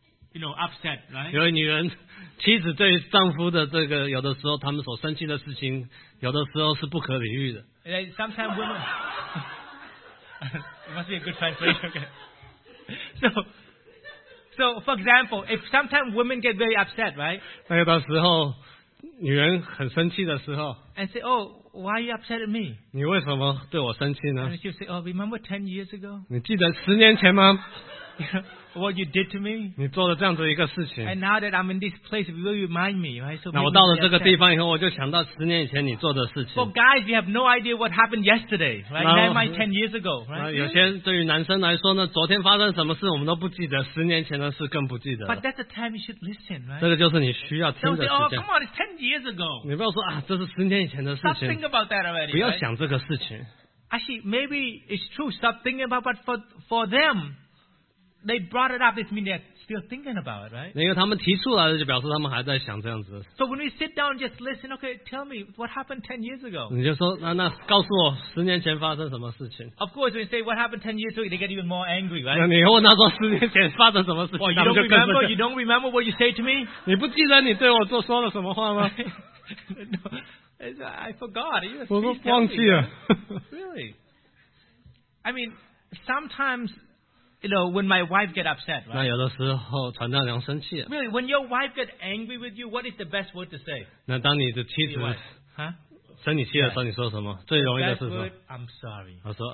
Speaker 2: upset, right?
Speaker 1: 因为女人妻子对丈夫的这个，有的时候他们所生气的事情，有的时候是不可理喻的。
Speaker 2: Like sometimes women. It must be a good translation. Okay. So, for example, if sometimes women get very upset, right?
Speaker 1: 那有的时候女人很生气的时候，
Speaker 2: And say, oh, why are you upset at me?
Speaker 1: 你为什么对我生气呢
Speaker 2: And？ she'll say, oh, remember 10 years ago?
Speaker 1: 你记得10年前吗？
Speaker 2: What you did to me?
Speaker 1: 你做了这样子一个事情。
Speaker 2: And now that I'm in this place, it will remind me, right? So
Speaker 1: 那
Speaker 2: make
Speaker 1: 我
Speaker 2: me
Speaker 1: 到了
Speaker 2: very
Speaker 1: 这个
Speaker 2: upset.
Speaker 1: 地方以后，我就想到10年以前你做的事情
Speaker 2: For。guys, you have no idea what happened yesterday, right?
Speaker 1: No.
Speaker 2: Never mind 10 years ago,
Speaker 1: 那
Speaker 2: right?
Speaker 1: 有些对于男生来说呢，昨天发生什么事我们都不记得，10年前的事更不记得
Speaker 2: But
Speaker 1: 了。
Speaker 2: that's the time you should listen,
Speaker 1: 这
Speaker 2: right?
Speaker 1: 个就是你需要听
Speaker 2: Don't
Speaker 1: 的
Speaker 2: say,
Speaker 1: 时
Speaker 2: oh,
Speaker 1: 间
Speaker 2: come。on, it's 10 years ago.
Speaker 1: 你不要说这是10年以前的事
Speaker 2: Stop
Speaker 1: 情
Speaker 2: thinking，about that already,
Speaker 1: 不要
Speaker 2: right?
Speaker 1: 想这个事情。
Speaker 2: Actually, maybe it's true. Stop thinking about it. But for them, they brought it up. It means they're still thinking about it, right?
Speaker 1: 因为他们提出来的，就表示他们还在想这样子的事。
Speaker 2: So when we sit down, just listen. Okay, tell me what happened 10 years ago.
Speaker 1: 你就说那告诉我10年前发生什么事情。
Speaker 2: Of course, when you say what happened 10 years ago, they get even more angry,
Speaker 1: 那
Speaker 2: right?
Speaker 1: 你问他说10年前发生什么事情，
Speaker 2: Oh, you
Speaker 1: 他们
Speaker 2: don't
Speaker 1: 就更
Speaker 2: remember?
Speaker 1: 生
Speaker 2: You
Speaker 1: 气。
Speaker 2: don't remember what you say to me?
Speaker 1: 你不记得你对我说了什么话吗？
Speaker 2: No, I forgot. You
Speaker 1: 我都
Speaker 2: please tell
Speaker 1: 忘
Speaker 2: me,
Speaker 1: 记了
Speaker 2: right?。Really? I mean, sometimes, when my wife get upset,
Speaker 1: 那
Speaker 2: right?
Speaker 1: 有的时候传道人生气了，
Speaker 2: Really, when your wife get angry with you, what is the best word to say?
Speaker 1: 那当你的妻
Speaker 2: To
Speaker 1: 子
Speaker 2: your wife? Huh?
Speaker 1: 生你气的时候，你说什么？最容易的
Speaker 2: Best
Speaker 1: 是什么
Speaker 2: word, I'm sorry.
Speaker 1: 我说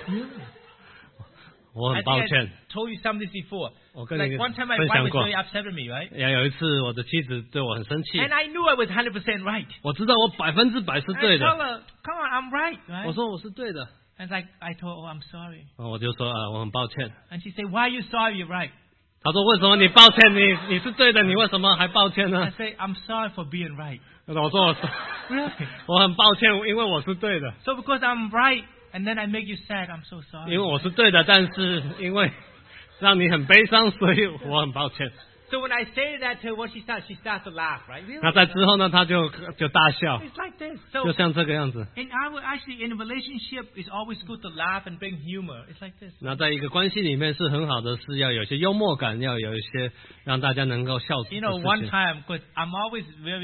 Speaker 1: 我
Speaker 2: I
Speaker 1: 很
Speaker 2: think
Speaker 1: 抱
Speaker 2: I
Speaker 1: 歉。
Speaker 2: told you something before.
Speaker 1: 我跟
Speaker 2: Like
Speaker 1: 你
Speaker 2: one time my
Speaker 1: 分
Speaker 2: wife
Speaker 1: 享
Speaker 2: was
Speaker 1: 过，
Speaker 2: very upset with me, right?
Speaker 1: 有一次我的妻子对我很生气，
Speaker 2: And I knew I was 100% right.
Speaker 1: 我知道我100%是
Speaker 2: And
Speaker 1: 对
Speaker 2: I
Speaker 1: 的，
Speaker 2: told her, come on, I'm right,
Speaker 1: 我
Speaker 2: right?
Speaker 1: 说我是对的，
Speaker 2: And it's like, I told her, oh, I'm sorry.
Speaker 1: 我就说我很抱歉。
Speaker 2: And she said, why are you sorry? You're right.
Speaker 1: 他说为什么你抱歉？你是对的，你为什么还抱歉
Speaker 2: I
Speaker 1: 呢？
Speaker 2: say, I'm sorry for being right.
Speaker 1: 我说
Speaker 2: Really?
Speaker 1: 我很抱歉，因为我是对的，
Speaker 2: So because I'm right, and then I make you sad, I'm so sorry.
Speaker 1: 因为我是对的，但是因为让你很悲伤，所以我很抱歉。
Speaker 2: So when I say that to her, what she starts to laugh, right? Really?
Speaker 1: 那在之后呢，他就大笑，
Speaker 2: It's like this. So
Speaker 1: 就像这个样子。
Speaker 2: in a relationship, it's always good to laugh and bring humor. It's like this.
Speaker 1: 那在一个关系里面是很好的，是要有些幽默感，要有一些让大家能够笑的
Speaker 2: One
Speaker 1: 事情。
Speaker 2: time, because I'm always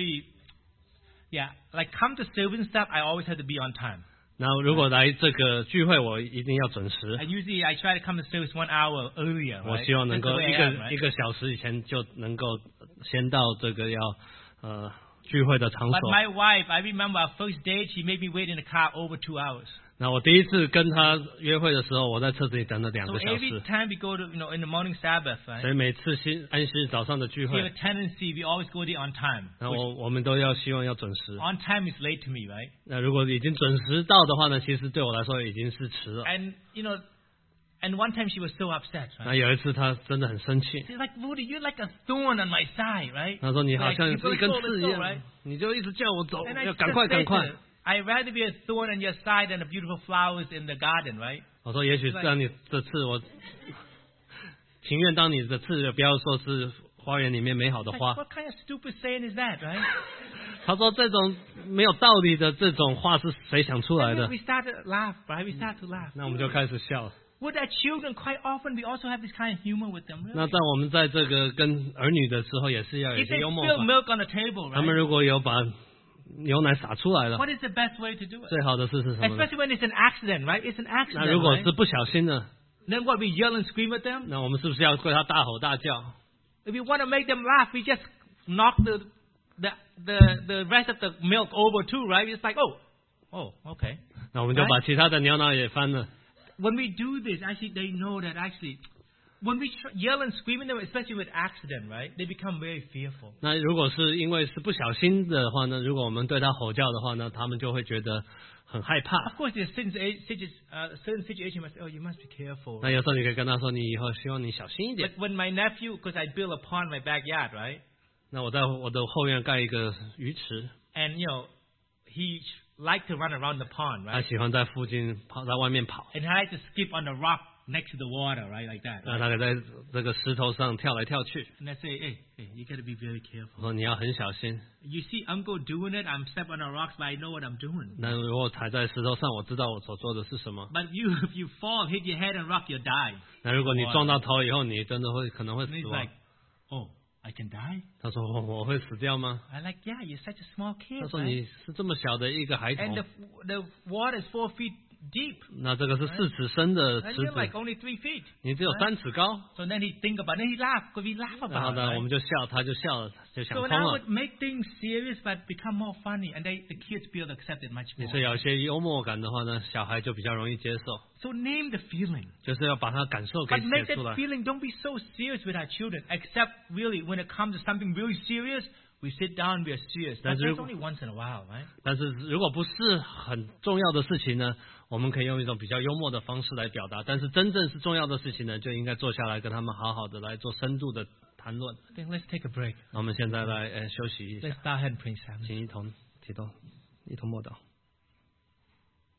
Speaker 2: like come to service and stuff, I always have to be on time.
Speaker 1: 那如果来这个聚会，我一定要准时。
Speaker 2: I try to come to service 1 hour earlier.
Speaker 1: 我
Speaker 2: Right?
Speaker 1: 希望能
Speaker 2: That's the
Speaker 1: 够
Speaker 2: way
Speaker 1: 一
Speaker 2: I
Speaker 1: 个
Speaker 2: am, right?
Speaker 1: 一个小时以前就能够先到这个聚会的场
Speaker 2: But
Speaker 1: 所。
Speaker 2: my wife, I remember our first date, she made me wait in the car over 2 hours.
Speaker 1: 那我第一次跟他约会的时候，我在车子里等了2
Speaker 2: So
Speaker 1: 个小
Speaker 2: every
Speaker 1: 时。
Speaker 2: time we go to, in the morning Sabbath, right?
Speaker 1: 所以每次安息日早上的聚
Speaker 2: We
Speaker 1: 会，
Speaker 2: have a tendency, we always go there on time.
Speaker 1: 那我们都要希望要准时。
Speaker 2: On time is late to me, right?
Speaker 1: 那如果已经准时到的话呢，其实对我来说已经是迟了。
Speaker 2: And one time she was so upset,
Speaker 1: 那
Speaker 2: right?
Speaker 1: 有一次他真的很生气，
Speaker 2: She's like, Woody, you're like a thorn on my side, right?
Speaker 1: 他说你好
Speaker 2: Like,
Speaker 1: 像
Speaker 2: you
Speaker 1: 是一根
Speaker 2: go,
Speaker 1: 刺
Speaker 2: let's
Speaker 1: 一
Speaker 2: go,
Speaker 1: 样
Speaker 2: right?，
Speaker 1: 你就一直叫我走，
Speaker 2: And I
Speaker 1: 要
Speaker 2: just
Speaker 1: 赶快
Speaker 2: said
Speaker 1: 赶快
Speaker 2: to。her, I'd rather be a thorn on your side than the beautiful flowers in the garden, right?
Speaker 1: 我说也许当你的刺，我情愿当你的刺，不要说是花园里面美好的
Speaker 2: Like,
Speaker 1: 花。
Speaker 2: what kind of stupid saying is that, right?
Speaker 1: 他说这种没有道理的这种话是谁想出来
Speaker 2: And
Speaker 1: 的
Speaker 2: then？we start to laugh, right? We start to laugh.
Speaker 1: 那我们就开始笑了。
Speaker 2: With our children, quite often we also have this kind of humor with them.
Speaker 1: 那
Speaker 2: Really.
Speaker 1: 在我们在这个跟儿女的时候，也是要有一
Speaker 2: If
Speaker 1: 些
Speaker 2: they
Speaker 1: 幽默
Speaker 2: spill
Speaker 1: 感。
Speaker 2: milk on the table,
Speaker 1: 他们
Speaker 2: right?
Speaker 1: 如果有把牛奶洒出来了，
Speaker 2: What is the best way to do it?
Speaker 1: 最好的事是什么呢？
Speaker 2: Especially when it's an accident, right? It's an
Speaker 1: 那
Speaker 2: accident,
Speaker 1: 如果
Speaker 2: right?
Speaker 1: 是不小心的，
Speaker 2: Then what, we yell and scream at them?
Speaker 1: 那我们是不是要对他大吼大叫？
Speaker 2: If we want to make them laugh, we just knock the rest of the milk over too, right? It's like, oh, okay.
Speaker 1: 那我们就把其他的牛奶也翻了。
Speaker 2: When we do this, actually, they know that actually, when we yell and scream at them, especially with accident, right? They become very fearful.
Speaker 1: 那如果是因为是不小心的话呢，如果我们对他吼叫的话呢，他们就会觉得很害怕。
Speaker 2: Of course, there's certain situation must, you must be careful.
Speaker 1: 那有时候你可以跟他说，你以后希望你小心一点
Speaker 2: But。when my nephew, because I built a pond in my backyard, right?
Speaker 1: 那我在我的后院盖一个鱼池，
Speaker 2: And, he liked to run around the pond,
Speaker 1: 他
Speaker 2: right?
Speaker 1: 喜欢在附近跑，在外面跑。
Speaker 2: And I like to skip on the rock next to the water, right? Like that.
Speaker 1: 那他可以在这个石头上跳来跳去。
Speaker 2: And I say, hey, you got to be very careful.
Speaker 1: 我说你要很小心。
Speaker 2: You see Uncle doing it, I'm stepping on the rocks, but I know what I'm doing.
Speaker 1: 那如果踩在石头上，我知道我所做的是什么。
Speaker 2: But if you fall, hit your head and rock, you'll die.
Speaker 1: 那如果你撞到头以后，你真的可能会
Speaker 2: And
Speaker 1: 死
Speaker 2: he's
Speaker 1: 亡
Speaker 2: like,。oh, I can die?
Speaker 1: 他说我会死掉吗？
Speaker 2: I'm like, yeah, you're such a small kid.
Speaker 1: 他说
Speaker 2: Right?
Speaker 1: 你是这么小的一个孩
Speaker 2: And
Speaker 1: 童，
Speaker 2: the water is 4 feet deep.
Speaker 1: 那这个是4尺深的
Speaker 2: And
Speaker 1: 池
Speaker 2: you're like
Speaker 1: 子，
Speaker 2: only 3 feet.
Speaker 1: 你只有3尺高。
Speaker 2: So then he think about it, then he laugh, because we laugh
Speaker 1: 然后
Speaker 2: about it.
Speaker 1: 呢，我
Speaker 2: Right?
Speaker 1: 们就笑，他就笑了，就想
Speaker 2: So
Speaker 1: 通
Speaker 2: now
Speaker 1: 了
Speaker 2: would。make things serious, but become more funny, and the kids feel accepted much
Speaker 1: 你
Speaker 2: more.
Speaker 1: 是有一些幽默感的话呢，小孩就比较容易接受，
Speaker 2: So name the feeling.
Speaker 1: 就是要把他感受给
Speaker 2: But make
Speaker 1: 写出
Speaker 2: that
Speaker 1: 来。
Speaker 2: feeling, don't be so serious with our children, except really when it comes to something really serious, we sit down, we are serious. But
Speaker 1: That's
Speaker 2: that's
Speaker 1: real-
Speaker 2: only once in a while, right?
Speaker 1: 但是如果不是很重要的事情呢，我们可以用一种比较幽默的方式来表达。但是真正是重要的事情呢，就应该坐下来跟他们好好的来做深度的谈论。
Speaker 2: I think let's take a break.
Speaker 1: 那我们现在来休息一下，
Speaker 2: Let's bow head and pray, Sam.
Speaker 1: 请一同默祷。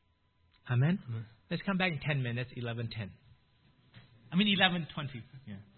Speaker 2: Amen. Let's come back in 10 minutes, 11:10. I mean 11:20. Yeah.